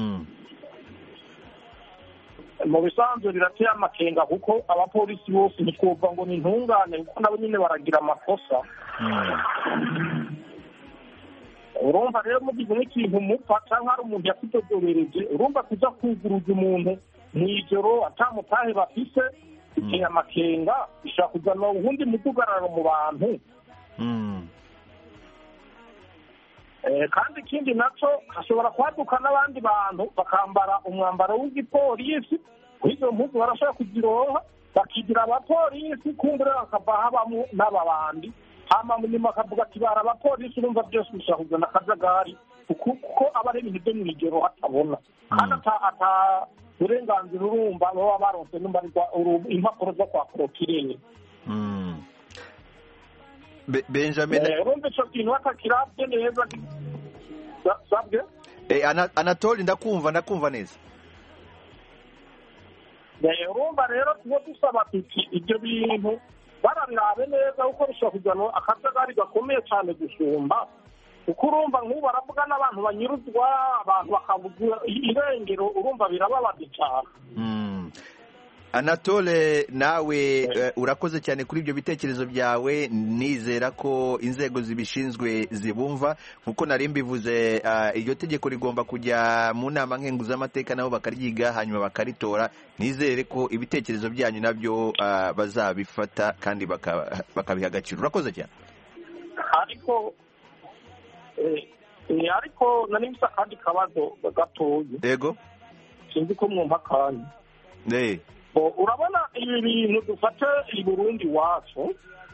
Mu bisanzwe birateye amakenga kuko abapolisi bose ntitwumva ngo ni intungane kuko nabo nyine baragira amakosa. Urumva rero mu gihe n'ikintu mupfa cyangwa hari umuntu yakitodorereje urumva kuza kuguruza umuntu mu ijoro atamutahe bafise biteye amakenga bishobora kuzana ubundi mudugararo mu bantu. Kandi ikindi nacyo hashobora kwaduka n'abandi bantu bakambara umwambaro w'igipolisi izo mpuzu barashobora kuzironka bakigira abapolisi kumbura bakava habamo n'ababandi hama nyuma akavuga ati bara abapolisi urumva byose bishobora kuzana akajagari kuko aba ari ibintu byo mu ijoro hatabona kandi ata uburenganzira urumva baba baronse impapuro zo kwa porokirere. Benjamin urumva icyo kintu batakirabye neza sabwe. Anatole ndakumva neza. Urumva rero tuba dusaba tuti ibyo bintu barabirabe neza kuko bishobora kujyana akajagari gakomeye cyane gusumba kuko urumva nk'ubu baravuga n'abantu banyuruzwa abantu bakavuga irengero urumva birababaje cyane. Anatole nawe urakoze cyane kuri ibyo bitekerezo byawe nizera ko inzego zibishinzwe zibumva nkuko nari mbivuze iryo tegeko rigomba kujya mu nama nkenguzamateka nabo bakaryiga hanyuma bakaritora nizere ko ibitekerezo byanyu nabyo bazabifata kandi bakabiha agaciro. Urakoze cyane. ariko nari mfite akandi kabazo gatoya. Yego sinzi ko mwumva akanya. Urabona ibi bintu dufate i Burundi wacu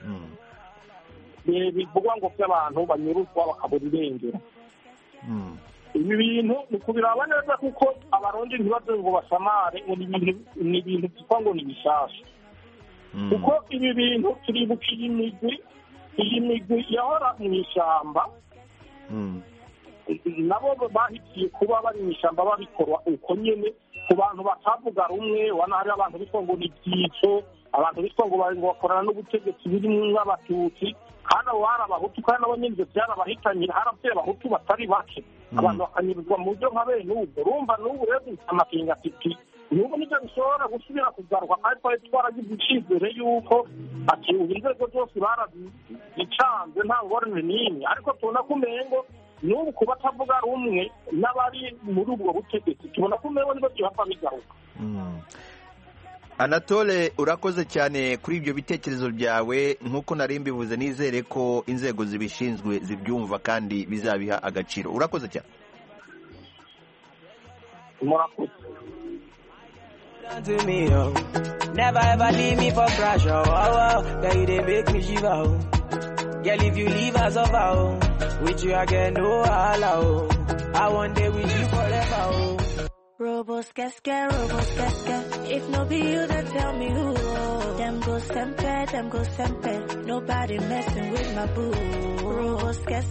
bivugwa ngo by'abantu banyuruzwa bakabura irengero. Ibi bintu ni kubiraba neza kuko abarundi ntibaze ngo basamare ngo ni ibintu byitwa ngo ni bishasha kuko ibi bintu turibuka iyi migwi yahora mu ishyamba nabo bahitiye kuba bari mu ishyamba babikora uko nyine ku bantu batavuga rumwe wana hari abantu bitwa ngo ni byico abantu bitwa ngo bakorana n'ubutegetsi burimo nk'abatutsi kandi abo bari abahutu kandi nabo nyine ibyo byarabahitanye harapfuye abahutu batari bake abantu bakanyurwa mu buryo nka bene ubwo urumva n'ubu rero amakenga ati n'ubu nibyo bishobora gusubira kugaruka kandi twari twaragize icyizere y'uko ati ubu inzego zose barazicanze nta ngorane n'imwe ariko tubona ko umengo n'ubu ku batavuga rumwe n'abari muri ubwo butegetsi tubona ko umengo nibyo byihava bigaruka. Anatole urakoze cyane kuri ibyo bitekerezo byawe nk'uko nari mbivuze nizere ko inzego zibishinzwe zibyumva kandi bizabiha agaciro. Urakoze cyane. Murakoze. To me, oh. Never ever leave me for crash, oh. Girl, you they make me shiver, oh. Girl, if you leave us over, oh. With you I get no allow, oh. I want day with you forever, oh. Robo scat, if no be you, then tell me who. Them go sempe, nobody messing with my boo. Robo scat,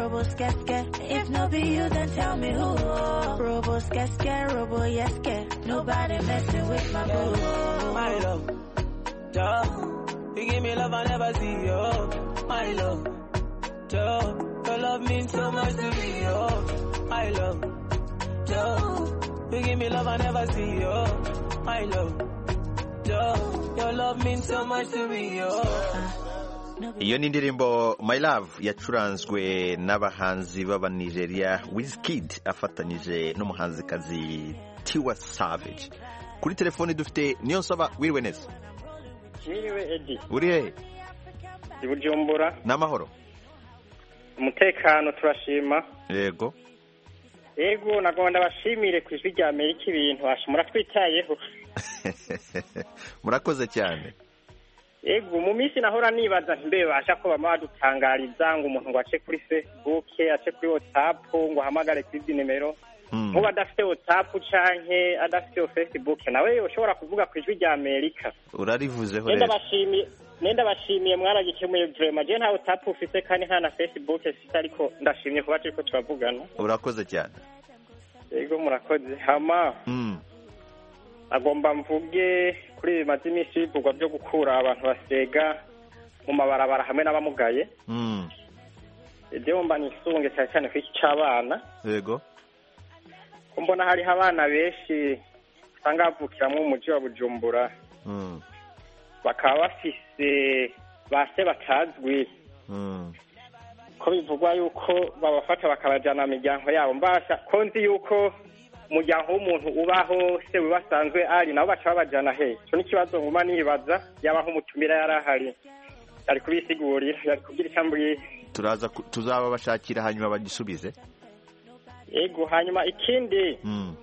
if no be you, then tell me who. Robo scat, nobody messing with my boo. My love, duh. You give me love I never see, oh. My love, duh. Your love means so much to me, oh. My love, duh. You give me love I never see, oh. My love, duh. Your love means so much to me, oh. Iyo ni indirimbo My Love yacuranzwe n'abahanzi b'Abanigeria Wizkid afatanyije n'umuhanzikazi Tiwa Savage. Kuri telefone dufite Niyonsaba wiriwe neza. Wiriwe Edi. Uri he? I Bujumbura. N'amahoro. Umutekano turashima. Yego. Yego nagomba bashimire ku ijwi rya Amerika ibintu ashimura twitayeho. Murakoze cyane. Yego mu minsi nahora nibaza mbe basha ko bama badutangariza ngo umuntu ngo ace kuri Facebook, ace kuri WhatsApp, ngo ahamagare kuri nimero. Muba adafite WhatsApp canke adafite Facebook nawe ushobora kuvuga ku ijwi rya Amerika. Urarivuzeho rero. Nenda bashimiye mwaragikemuye vraiment je nta WhatsApp ufite kandi nta na Facebook ufite ariko ndashimye kuba turiko turavugana. Urakoze cyane. Yego murakoze. Hama. Agomba mvuge kuri bimaze iminsi bivugwa byo gukura abantu basega mu mabarabara hamwe n'abamugaye. Ibyo mba nisunge cyane ku iki cy'abana. Yego. Mbona hari abana benshi usanga bavukiramo umujyi wa Bujumbura. Bakaba bafise base batazwi. Ko bivugwa yuko babafata bakabajana mu miryango yabo mbasha konzi yuko umuryango w'umuntu ubaho se wibasanzwe ari nabo baca babajana he. Cyo ni kibazo nguma nibaza yabaho umutumira yarahari. Ari kubisigurira yari kugira icyambwiye. Tuzaba bashakira hanyuma bagisubize. Yego hanyuma ikindi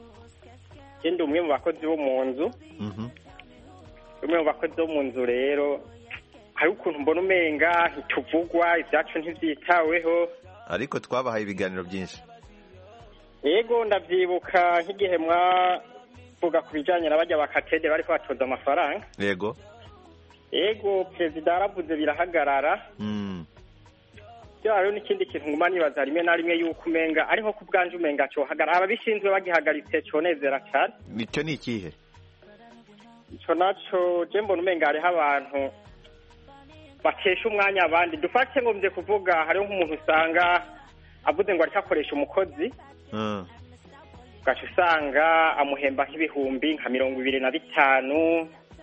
umwe mu bakozi bo mu nzu umwe mu bakozi bo mu nzu rero hari ukuntu mbona umenga ntituvugwa ibyacu ntibyitaweho ariko twabahaye ibiganiro byinshi. Yego ndavyibuka nk'igihe mwavuga ku bijanye n'abajya bakatede bariko batoza amafaranga. Yego perezida aravuze birahagarara. Rero n'ikindi kintu nguma nibaza rimwe na rimwe yuko umenga ariho ku bwanje umenga cyo hagarara ababishinzwe bagihagaritse conezera cyane. Nicyo ni ikihe? Ico naco je mbona umenga hariho abantu batesha umwanya abandi. Dufate ngo mvye kuvuga hariho nk'umuntu usanga avuze ngo ariko akoresha umukozi gace usanga amuhemba nk'ibihumbi nka 25.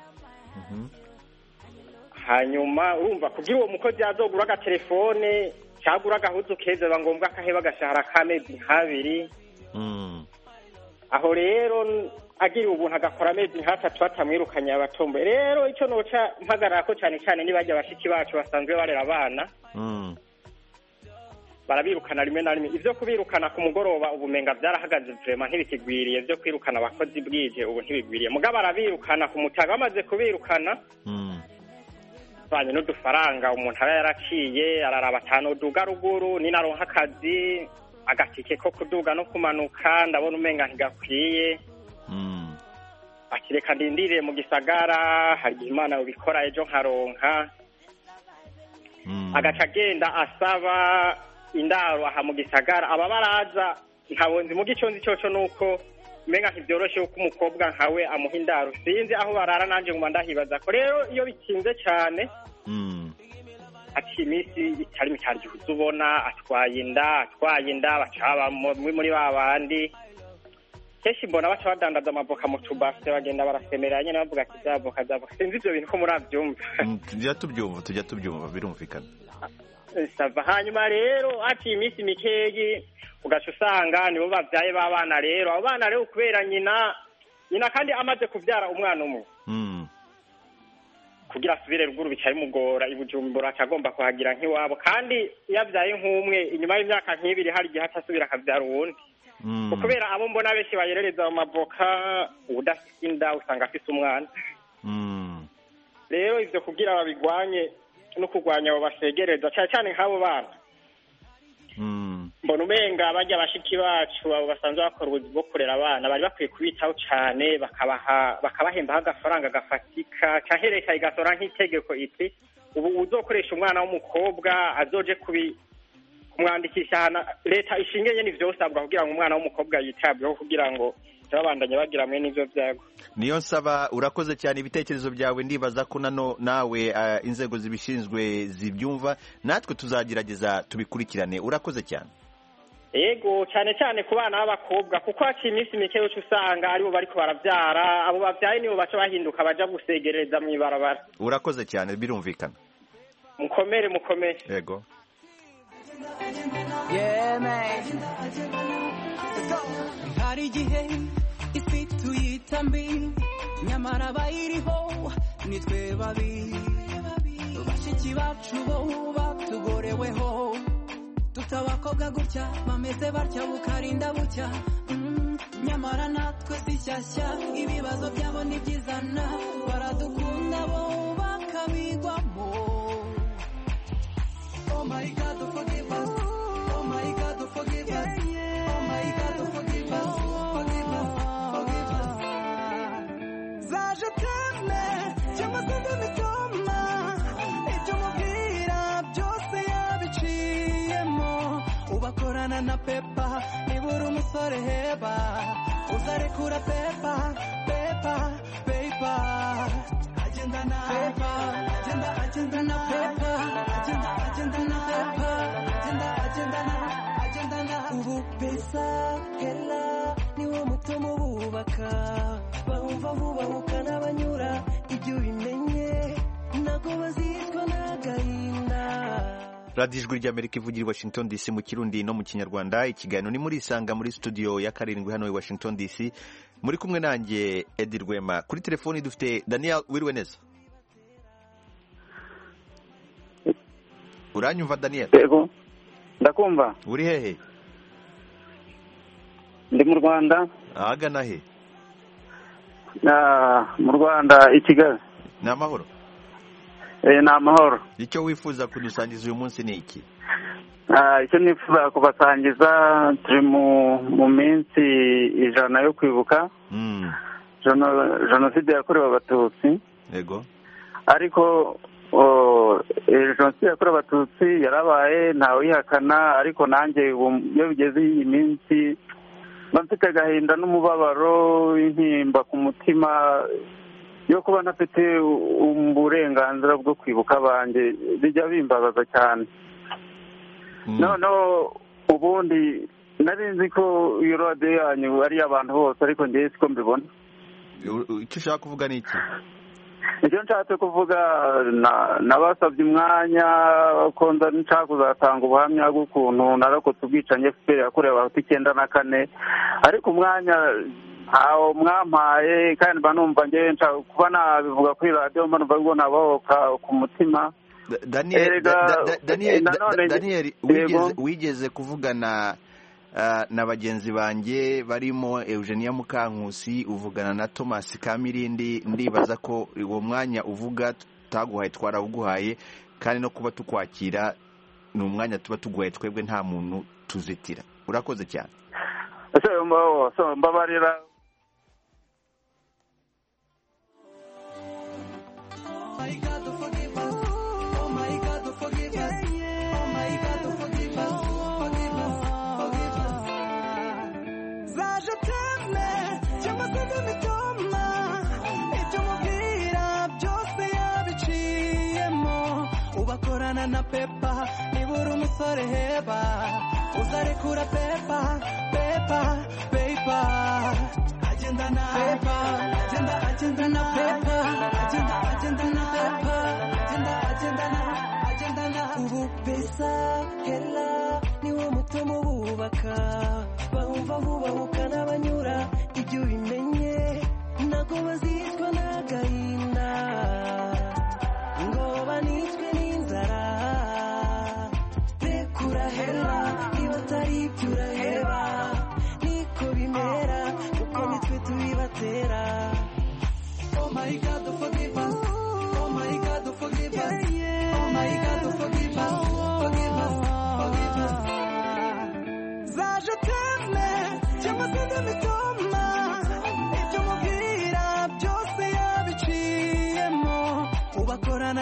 Hanyuma urumva kugira uwo mukozi azogura agatelefone cyagura agahuzu keza bangombwa akaheba agashahara k'amezi nk'abiri. Aho rero agira ubuntu agakora amezi nk'atatu batamwirukanye abatombe. Rero icyo noca mpagarara ko cyane cyane nibajya bashiki bacu basanzwe barera abana barabirukana rimwe na rimwe. Ivyo kubirukana ku mugoroba ubumenga byarahagaze vraiment ntibikigwiriye. Byo kwirukana abakozi bwije ubu ntibigwiriye. Mugabo barabirukana ku mutaga bamaze kubirukana banye n'udufaranga umuntu aba yaraciye araraba atano duga ruguru ni naronka akazi agatike ko kuduga no kumanuka ndabona umenga ntigakwiye. Akireka ndindire mu gisagara hari Imana ubikora ejo nkaronka. Agaca agenda asaba indaro aha mu gisagara aba baraza nkabonzi mu giconzi cyoco nuko menga ntibyoroshe uko umukobwa nkawe amuha indaro. Sinzi aho barara nanje nguma ndahibaza ko rero iyo bitinze cyane ati imisi itari mitaryo uzubona atwaye inda bacaba muri babandi keshi mbona baca badandaza amavoka mu tubase bagenda barasemerera nyene bavuga ati zavoka sinzi ivyo bintu ko muravyumva. Tujya tubyumva birumvikana. Sava hanyuma rero ati imisi mikeyi ugaca usanga nibo bavyaye babana rero abo bana rero kubera nyina kandi amaze kuvyara umwana umwe kugira asubire ruguru bicaye mugora ibujumbura acagomba kuhagira nk'iwabo kandi yavyaye nk'umwe inyuma y'imyaka nk'ibiri hari igihe atasubira akavyara uwundi. Kubera abo mbona benshi bayerereza mu mavoka udafite inda usanga afise umwana. Rero ivyo kugira babigwanye no kugwanya abo basegereza cyane cyane nk'abo bana mbona umenga bajya bashiki bacu abo basanzwe bakora ubuzi bwo kurera abana bari bakwiye kubitaho cyane bakabahembaho agafaranga gafatika cyangwa leta igatora nk'itegeko iti ubu uzokoresha umwana w'umukobwa azoje kumwandikisha leta ishinganye n'ivyosabwa kugira ngo umwana w'umukobwa yitabweho kugira ngo babandanye bagira mwe n'ivyo vyago. Niyo nsaba urakoze cyane ibitekerezo byawe, ndibaza ko nawe inzego zibishinzwe zibyumva, natwe tuzagerageza tubikurikirane. Urakoze cyane. Yego, cyane cyane ku bana b'abakobwa kuko haciye iminsi mike yo usanga aribo bariko baravyara, abo bavyaye nibo baca bahinduka baja gusegereza mw'ibarabara. Urakoze cyane, birumvikana. Mukomere. Yego. Yeah, man. Hari igihe isi tuyita mbi nyamara bayiriho nitwe babi bashiki bacu bo batugoreweho tutabakobwa gutya bameze batya bukarinda bucya nyamara natwe si shyashya ibibazo byabo n'ibyizana baradukunda bo bakabigwamo. Oh my God, forgive us. Oh my God, forgive us. Oh my God, forgive us. Forgive us. Forgive us. Zaje teme, cyangwa se ndabisoma. Ibyo mubwira byose yabiciyemo. Ubakorana na pepa, nibura umusore heba. Uzarekura pepa. Agenda na pepa. Agenda na pepa. Ubu pesa hela niwo mutomo bubaka bahumva bubahuka n'abanyura ibyo bimenye nago bazitwa n'agahinda. Radio Ijwi ry'Amerika ivugira i Washington DC mu Kirundi no mu Kinyarwanda. Ikiganiro ni muri Isanga muri studio ya 7 hano i Washington DC, muri kumwe nanjye Edi Rwema. Kuri telefoni dufite Daniel. Wiriwe neza? Uranyumva Daniel? Yego, ndakumva. Uri hehe? Ndi mu Rwanda. Ahagana he? Mu Rwanda i Kigali. Ni amahoro? Ni amahoro. Icyo wifuza kudusangiza uyu munsi ni iki? Icyo nifuza kubasangiza, turi mu minsi 100 yo kwibuka jenoside yakorewe Abatutsi. Yego. Ariko jenoside yakorewe Abatutsi yarabaye ntawe uyihakana, ariko nanjye iyo bigeze iyi minsi mfite agahinda n'umubabaro intimba ku mutima yo kuba ntafite uburenganzira bwo kwibuka abanjye, bijya bimbabaza cyane. Noneho ubundi nari nzi ko iyo radiyo yanyu ari abantu bose, ariko njyewe siko mbibona. Icyo ushaka kuvuga ni iki? icyo nshatse kuvuga, nabasabye umwanya ko nshaka kuzatanga ubuhamya bw'ukuntu narokotse ubwicanyi FPR yakorewe Abahutu 94, ariko umwanya ntawo mwampaye, kandi mba numva njyewe nshaka kuba nabivuga kuri radiyo, mba numva ngo nabohoka ku mutima. Daniel, wigeze kuvugana na bagenzi banjye barimo Eugenia Mukankusi, uvugana na Thomas Kamirindi. Ndibaza ko uwo mwanya uvuga tutaguhaye twarawuguhaye, kandi no kuba tukwakira ni umwanya tuba tuguhaye twebwe, nta muntu tuzitira. Urakoze cyane. Mbabarira. Ubakorana na pepa nibura umusore heba, uzarekura pepa. Agenda na pepa. Agenda na pepa. Agenda na ubu pesa hela niwo mutomo bubaka bahumva bubahuka n'abanyura ibyo bimenye nago bazitwa n'agahinda ngo banitwe n'inzara. Rekura hela niba atari ibyo uraheba, niko bimera kuko nitwe tubibatera. Oh my God, forgive us. Oh my God, forgive us. Oh my God, forgive us. Forgive us.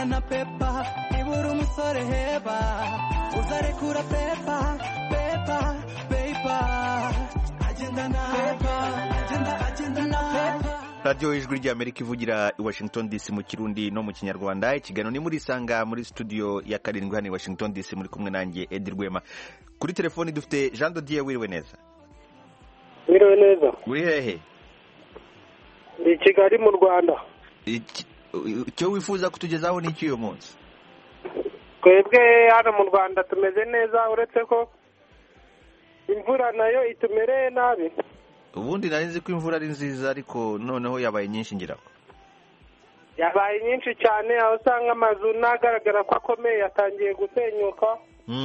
agendana na pepa ibura umusore heba uzarekura pepa pepa pepa agendana agendana pepa. radiyo ijwi ry'amerika ivugira i Washington DC mu kirundi no mu kinyarwanda. ikiganiro ni muri Isanga muri studio ya karindwi hano i Washington DC, muri kumwe nanjye Edi Rwema. Kuri telefoni dufite Jean Dodier. wiriwe neza? wiriwe neza. uri hehe? i Kigali mu Rwanda. icyo wifuza kutugezaho ni iki uyu munsi? twebwe hano mu Rwanda tumeze neza, uretse ko imvura nayo itumereye nabi. ubundi nari nzi ko imvura ari nziza, ariko noneho yabaye nyinshi ngira ngo. yabaye nyinshi cyane, aho usanga amazu nagaragara ko akomeye yatangiye gusenyuka.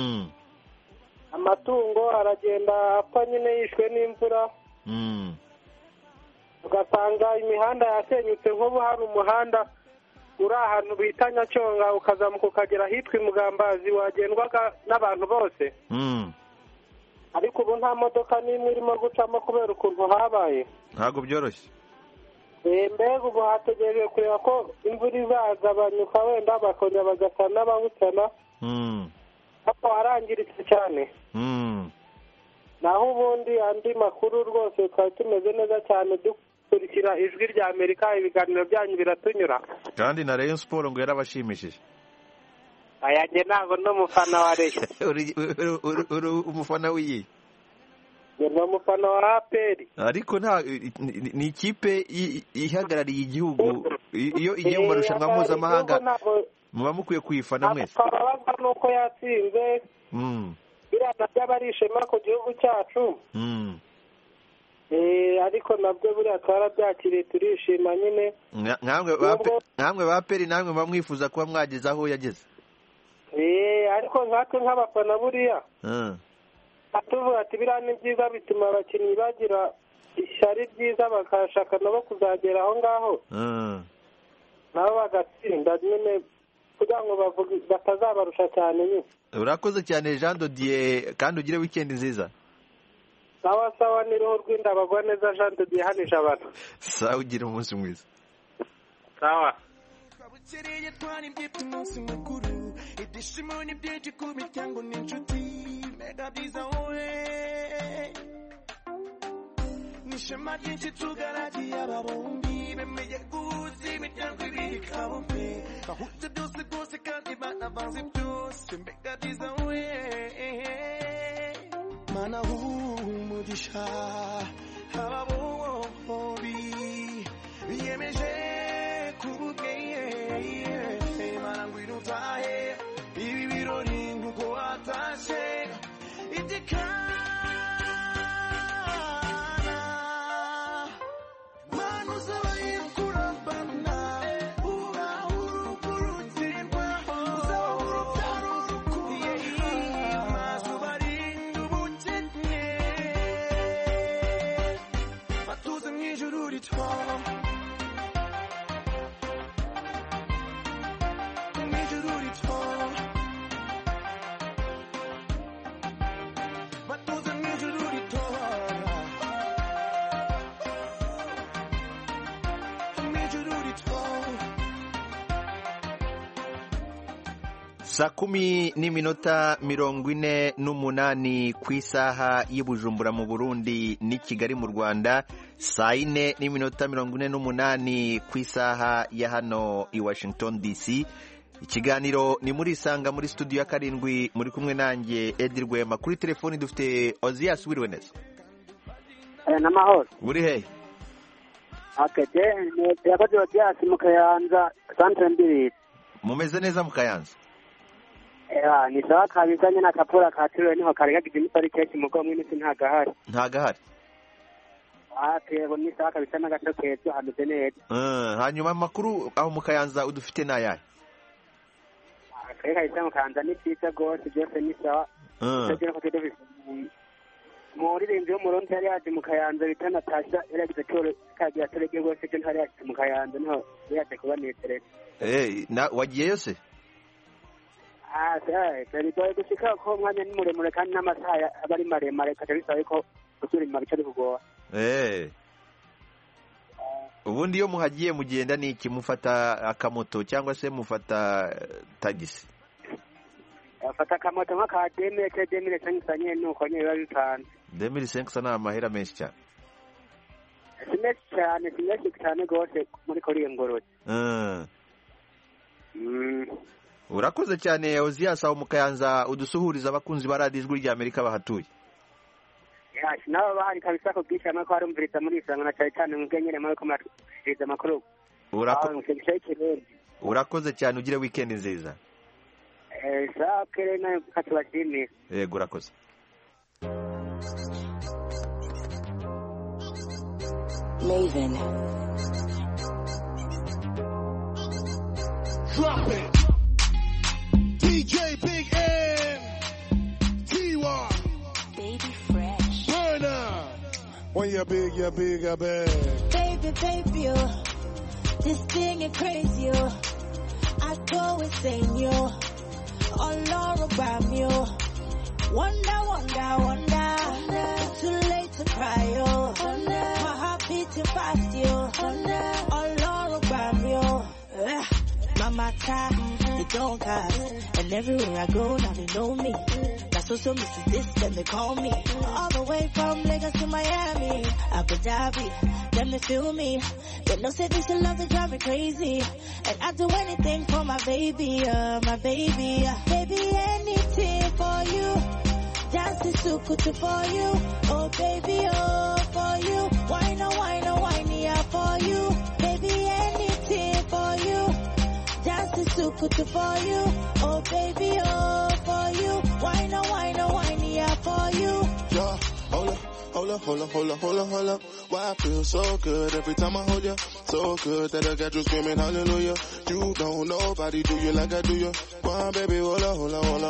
amatungo aragenda apfa nyine yishwe n'imvura. ugasanga imihanda yasenyutse. nk'ubu hari umuhanda uri ahantu bita Nyacyonga ukazamuka ukagera ahitwa Imugambazi, wagendwaga n'abantu bose. ariko ubu nta modoka n'imwe irimo gucamo kubera ukuntu habaye. ntabwo byoroshye. mbega ubu hategereje kureba ko imvura izagabanyuka, wenda bakongera bagasa n'abawusana. ariko harangiritse cyane. naho ubundi andi makuru rwose twari tumeze neza cyane, dukurikira ijwi rya Amerika, ibiganiro byanyu biratunyura. kandi na Rayon Sport ngo yarabashimishije. ayanjye ntabwo ni umufana wa Rayon. uri umufana w'iyi? ni umufana wa APR. ariko ni ikipe ihagarariye igihugu. iyo igiye mu marushanwa mpuzamahanga muba mukwiye kuyifana mwese. twababazwa nuko yatsinze. biriya nabyo aba ari ishema ku gihugu cyacu. ariko nabyo buriya twarabyakiriye turishima nyine. nkamwe ba peri namwe muba mwifuza kuba mwageze aho yageze. ariko nkatwe nk'abafana buriya tuvuga ati biriya ni byiza, bituma abakinnyi bagira ishyari ryiza bakashaka nabo kuzagera aho ngaho nabo bagatsinda nyine, kugira ngo batazabarusha cyane nyine. urakoze cyane Jean Dodier, kandi ugire weekend nziza. sawa sawa, niruhu rw'inda bagwa neza. Jean Dodier hanisha abantu. sawa, ugire umunsi mwiza. sawa. twabukereye twarimbye umunsi mukuru, ibyishimo ni byinshi ku miryango n'inshuti, mega byiza wowe n'ishema ryinshi tugaragiye aba bombi, bemeye guhuza imiryango ibiri kabombe, bahuje byose rwose kandi banavanze byose, mega byiza wowe mana umugisha aba bombi biyemeje kubugeye mana ngwino utahe ibi birori nkuko watashe itikana mana uzabaye kurambana uba urukurutsirwa uzaba urubyaro rukuye maze ubarinde ubukene batuze mu ijuru ritwara saa 10:48 ku isaha y'i Bujumbura mu Burundi n'i Kigali mu Rwanda, saa 4:48 ku isaha ya hano i Washington DC. ikiganiro ni muri Isanga muri studio ya karindwi, muri kumwe nanjye Edi Rwema. kuri telefoni dufite Ozias. wiriwe neza? n'amahoro. uri hehe? yakoze Ozias mu Kayanza centre mbiri. mumeze neza mu Kayanza? ni sawa kabisa, nyine akapura katiriwe niho kari kagize imisari kenshi mugo mw'imisi ntagahari. ntagahari? yego ni sawa kabisa, n'agato keza hameze neza. hanyuma amakuru aho mu Kayanza udufite ni ayahe? kari kahise mu Kayanza ni byiza rwose, byose ni sawa. umuririmbyi w'umurundi yari yaje mu Kayanza bita Natasha, yari yagize toro kagira torege rwose, cyo ntari yaje mu Kayanza niho yaje kubanezereza. wagiyeyo se? bigoye gushika ko umwanya ni muremure kandi n'amasaha aba ari maremare, kaca bisaba ko gusubira inyuma bica bikugora. ubundi iyo muhagiye mugenda n'iki, mufata akamoto cyangwa se mufata tagisi? afata akamoto nk'aka 2000 nyine nuko nyine biba bipanze. 2005 ni amahera menshi cyane. Si menshi cyane rwose muri koriya ngorore. Urakoze cyane Ozias aho mu Kayanza, udusuhuriza abakunzi ba Radio Ijwi ry'Amerika bahatuye. Nabo bahari kabisa ko bwisha amako arumviriza muri isanga na cyane mugenyere mako mashiriza makuru. Urakoze cyane, ugire weekend nziza. Sawa kere na katubashimira. Yego urakoze. Maven. Drop it. DJ Big N. T-Y. Baby Fresh. Burner. When you're big, I beg. Baby, this thing is crazy, I go insane, yo. All around you. Wonder. It's too late to cry, yo. My heart beating fast, yo. All around you. Mama they don't cast. And everywhere I go, now they know me. That's also Mrs. This, then they call me. All the way from Lagos to Miami, Abu Dhabi, then they feel me. They know say this love, they drive me crazy. And I do anything for my baby, Baby, anything for you. Dance is so good for you. Oh, baby, for you. Wine, yeah, for you. Baby, anything for you. Dance is so good for you. Oh, baby, for you. Wine, yeah, for you. Yeah, hold up. Why I feel so good every time I hold you. So good that I got you screaming hallelujah. You don't nobody do you like I do you. Why baby, hold up.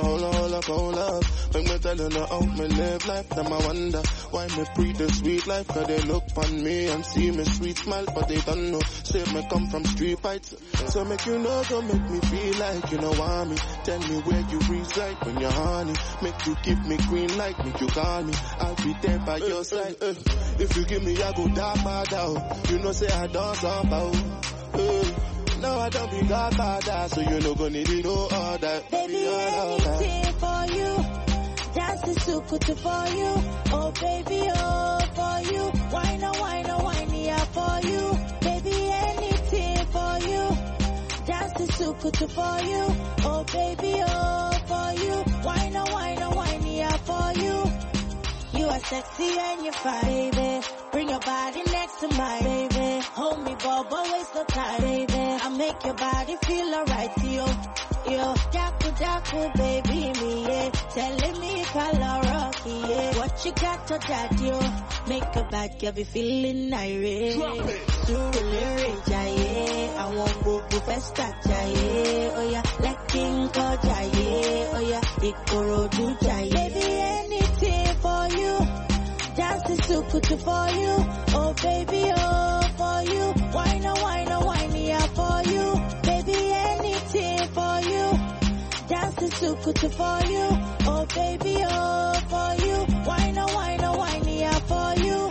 Make me tell you now, me live life, then I wonder why me breathe the sweet life. Cause they look on me and see me sweet smile, but they don't know. Say me come from street fights. So make you know, don't make me feel like you know want me. Tell me where you reside when you're honey. Make you give me green light, make you call me. I'll be there by your side. If you give me, I go down. You know say I don't somehow. No, I don't be Godfather, so you know gonna need no other. Baby, anything for you. Dance is so good for you. Oh, baby, for you. Wine, yeah, for you. Baby, anything for you. Dance is so good for you. Oh, baby, for you. Wine, yeah, for you. You are sexy and you're fine, baby. Bring your body next to mine, baby. Hold me, but waste no time, baby. I make your body feel alright, yo. Jackal, baby, me, yeah. Telling me color rocky, yeah. What you got to that, yo? Make a bad girl be feeling irate. Through the lyrics, yeah. I want go festa, yeah. Oh yeah, like King Koja, yeah. Oh yeah, Ikorodu, yeah. Baby, anything for you. Dance is so good for you. Oh baby, for you. Wine, yeah, for you. Baby, anything for you. Dance is so good for you. Oh baby, for you. Wine, yeah, for you.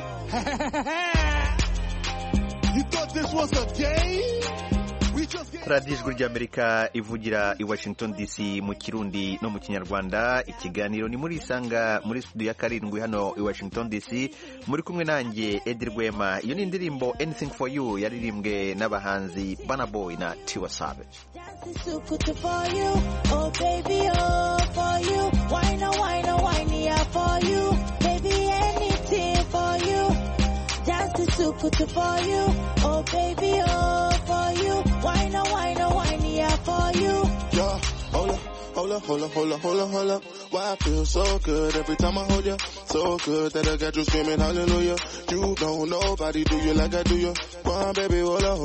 You thought this was a game? Radio Ijwi ry'Amerika ivugira i Washington DC mu Kirundi no mu Kinyarwanda. Ikiganiro ni muri isanga muri studio ya karindwi hano i Washington DC. Muri kumwe nanjye Eddie Rwema. Iyo ni indirimbo Anything for You yaririmbwe n'abahanzi Burna Boy na Tiwa Savage. Oh baby, for you. Wine, yeah, for you. Baby, anything for you. Dance is so good for you. Oh baby, for you. Wine, yeah, for you. Yeah, hold up. Why I feel so good every time I hold you. So good that I got you screaming hallelujah. You don't nobody do you like I do you. Why baby, hold up.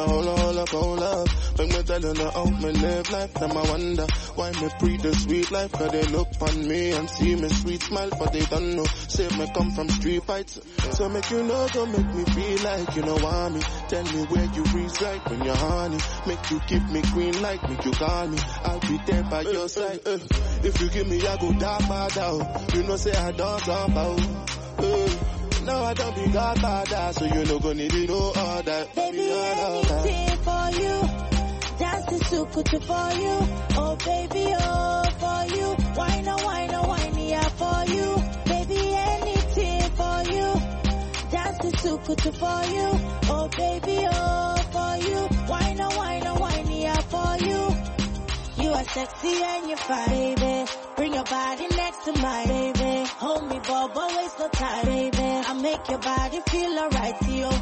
Make me tell you now, me live life, then I wonder why me breathe the sweet life. Cause they look on me and see me sweet smile, but they don't know. Say me come from street fights. So make you know, don't make me feel like you know want me. Tell me where you reside when you're honey. Make you give me green light, make you call me. I'll be there by your side. If you give me, I go down. You know say I don't somehow. Now I don't be Godfather, so you no gonna need no other. Baby, anything for you. Dance the sukutu for you. Oh, baby, oh, for you. Wine, yeah, for you. Baby, anything for you. Dance the sukutu for you. Oh, baby, oh, for you. Wine, yeah, for you. You are sexy and you're fine, baby. Bring your body next to mine, baby. Hold me, but waste no time, baby. I make your body feel alright, yo.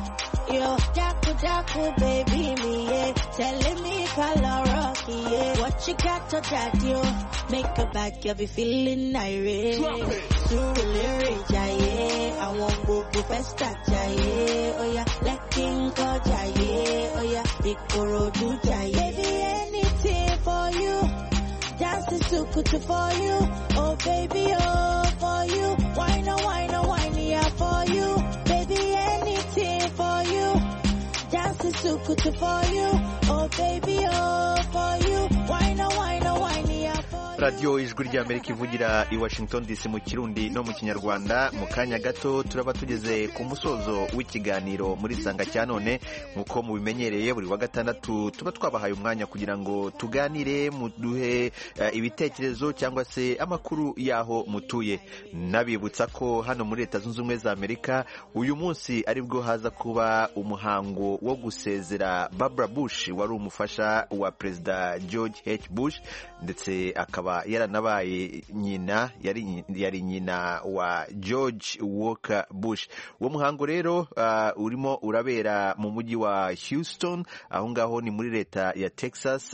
Jackal, baby, me, yeah. Telling me color rocky, yeah. What you got to that, yo? Make a back, you'll be feeling irate. Lyrics, yeah. I want go best at, yeah. Oh, yeah. Let King go, yeah. Oh, yeah. Ikorodu, yeah. Baby, anything for you. Dance the sukutu for you. Oh, baby, oh, for you. Wine, yeah, for you. Baby, anything for you. Dance the sukutu for you. Oh, baby, oh, for you. Wine, yeah, for you. Radio Ijwi ry'Amerika ivugira i Washington DC mu Kirundi no mu Kinyarwanda. Mu kanya gato turaba tugeze ku musozo w'ikiganiro muri Sanga cya none, nkuko mubimenyereye buri wa gatandatu tuba twabahaye umwanya kugira ngo tuganire, muduhe ibitekerezo cyangwa se amakuru yaho mutuye. Nabibutsa ko hano muri Leta Zunze Ubumwe za Amerika uyu munsi aribwo haza kuba umuhango wo gusezera Barbara Bush wari umufasha wa Perezida George H. Bush, ndetse akaba yaranabaye nyina, yari nyina wa George Walker Bush. Uwo muhango rero urimo urabera mu mujyi wa Houston, aho ngaho ni muri leta ya Texas.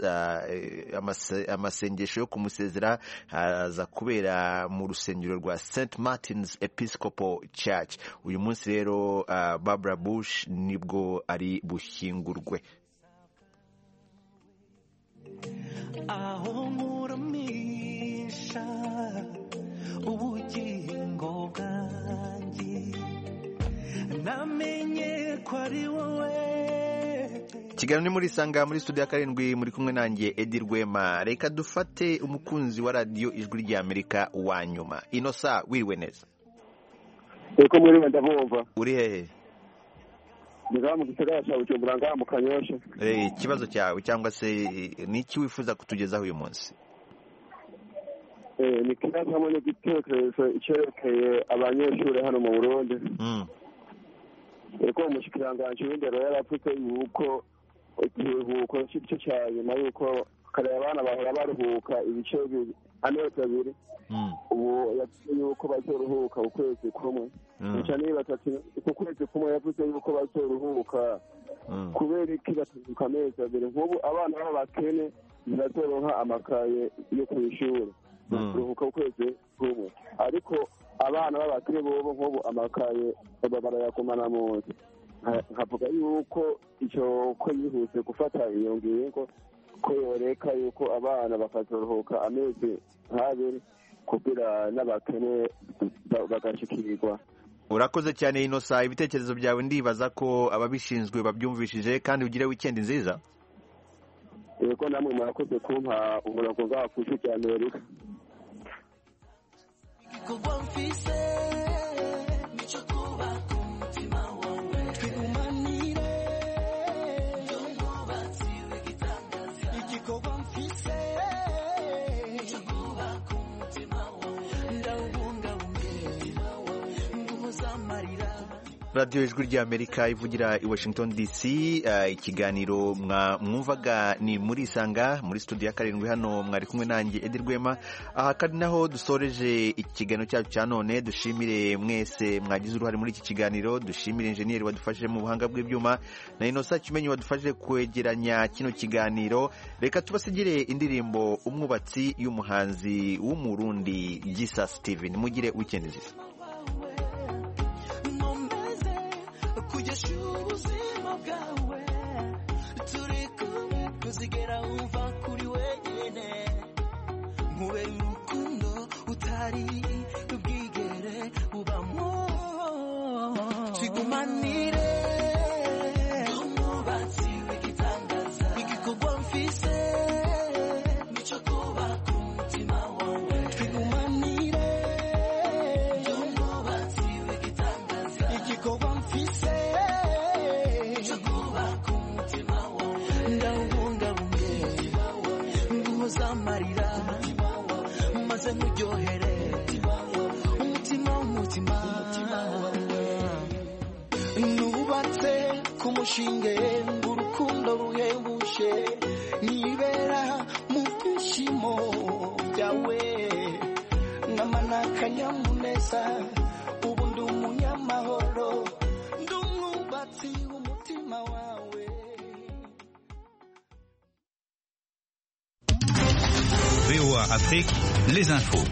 Amasengesho yo kumusezera aza kubera mu rusengero rwa St. Martin's Episcopal Church. Uyu munsi rero Barbara Bush nibwo ari bushyingurwe. Aho nkuramisha ubugingo bwanjye namenye ko ari wowe. Kiganiro ni muri Sanga muri studio ya karindwi, muri kumwe nanjye Eddie Rwema. Reka dufate umukunzi wa radio Ijwi ry'Amerika wa nyuma. Inosa, wiriwe neza? Eko muri ndabumva. Uri hehe? Niga mu gisagara cya Bujumbura ngaha mu Kanyosha. Ikibazo cyawe cyangwa se niki wifuza kutugezaho uyu munsi? Ni kibazo hamwe n'igitekerezo icyerekeye abanyeshuri hano mu Burundi. Eko umushikiranganje w'indero yaravuze yuko ikiruhuko cyo cya nyuma yuko kare abana bahora baruhuka ibice amezi abiri. Ubu yavuze yuko bazoruhuka ukwezi kumwe. Cyane batatu ku kwezi kumwe yavuze yuko bazoruhuka kubera iki baturuka amezi abiri. Nk'ubu abana babo bakene bazoronka amakaye yo ku ishuri baruhuka ukwezi kumwe, ariko abana b'abakire bobo nk'ubu amakaye barayagumana mu nzu. Nkavuga yuko icyo ko yihuse gufata iyo ngingo ko yoreka yuko abana bakazoruhuka amezi abiri kugira n'abakene bagashikirwa. Urakoze cyane Inosa, ibitekerezo byawe ndibaza ko ababishinzwe babyumvishije, kandi ugire weekend nziza. Yego namwe murakoze kumpa umurongo ngaha ku Ijwi ry'Amerika. Radio Ijwi ry'Amerika ivugira i Washington DC. Ikiganiro mwumvaga ni muri Sanga muri studio ya karindwi, hano mwari kumwe nanjye Eddie Rwema. Aha kandi naho dusoreje ikiganiro cyacu cya none. Dushimire mwese mwagize uruhare muri iki kiganiro. Dushimire engineer wadufashije mu buhanga bw'ibyuma na Inosa Kimenyi wadufashije kwegeranya kino kiganiro. Reka tubasigire indirimbo Umwubatsi y'umuhanzi w'umurundi Gisa Steven. Mugire weekend nziza. Ubuzima bwawe turi kumwe kuzigera uva kuri wenyine, nkubera urukundo utari ubwigere ubamo, twigumanire umwubatsi w'igitangaza, igikorwa mfise nicyo kubaka umutima wawe, twigumanire umwubatsi w'igitangaza. maze nkuryohere umutima nubatse ku mushinge urukundo ruhebuje nibera mu byishimo byawe namana akanyamuneza ubu ndi umunyamahoro ndi umwubatsi w'umutima wawe. VOA Afrique, les infos.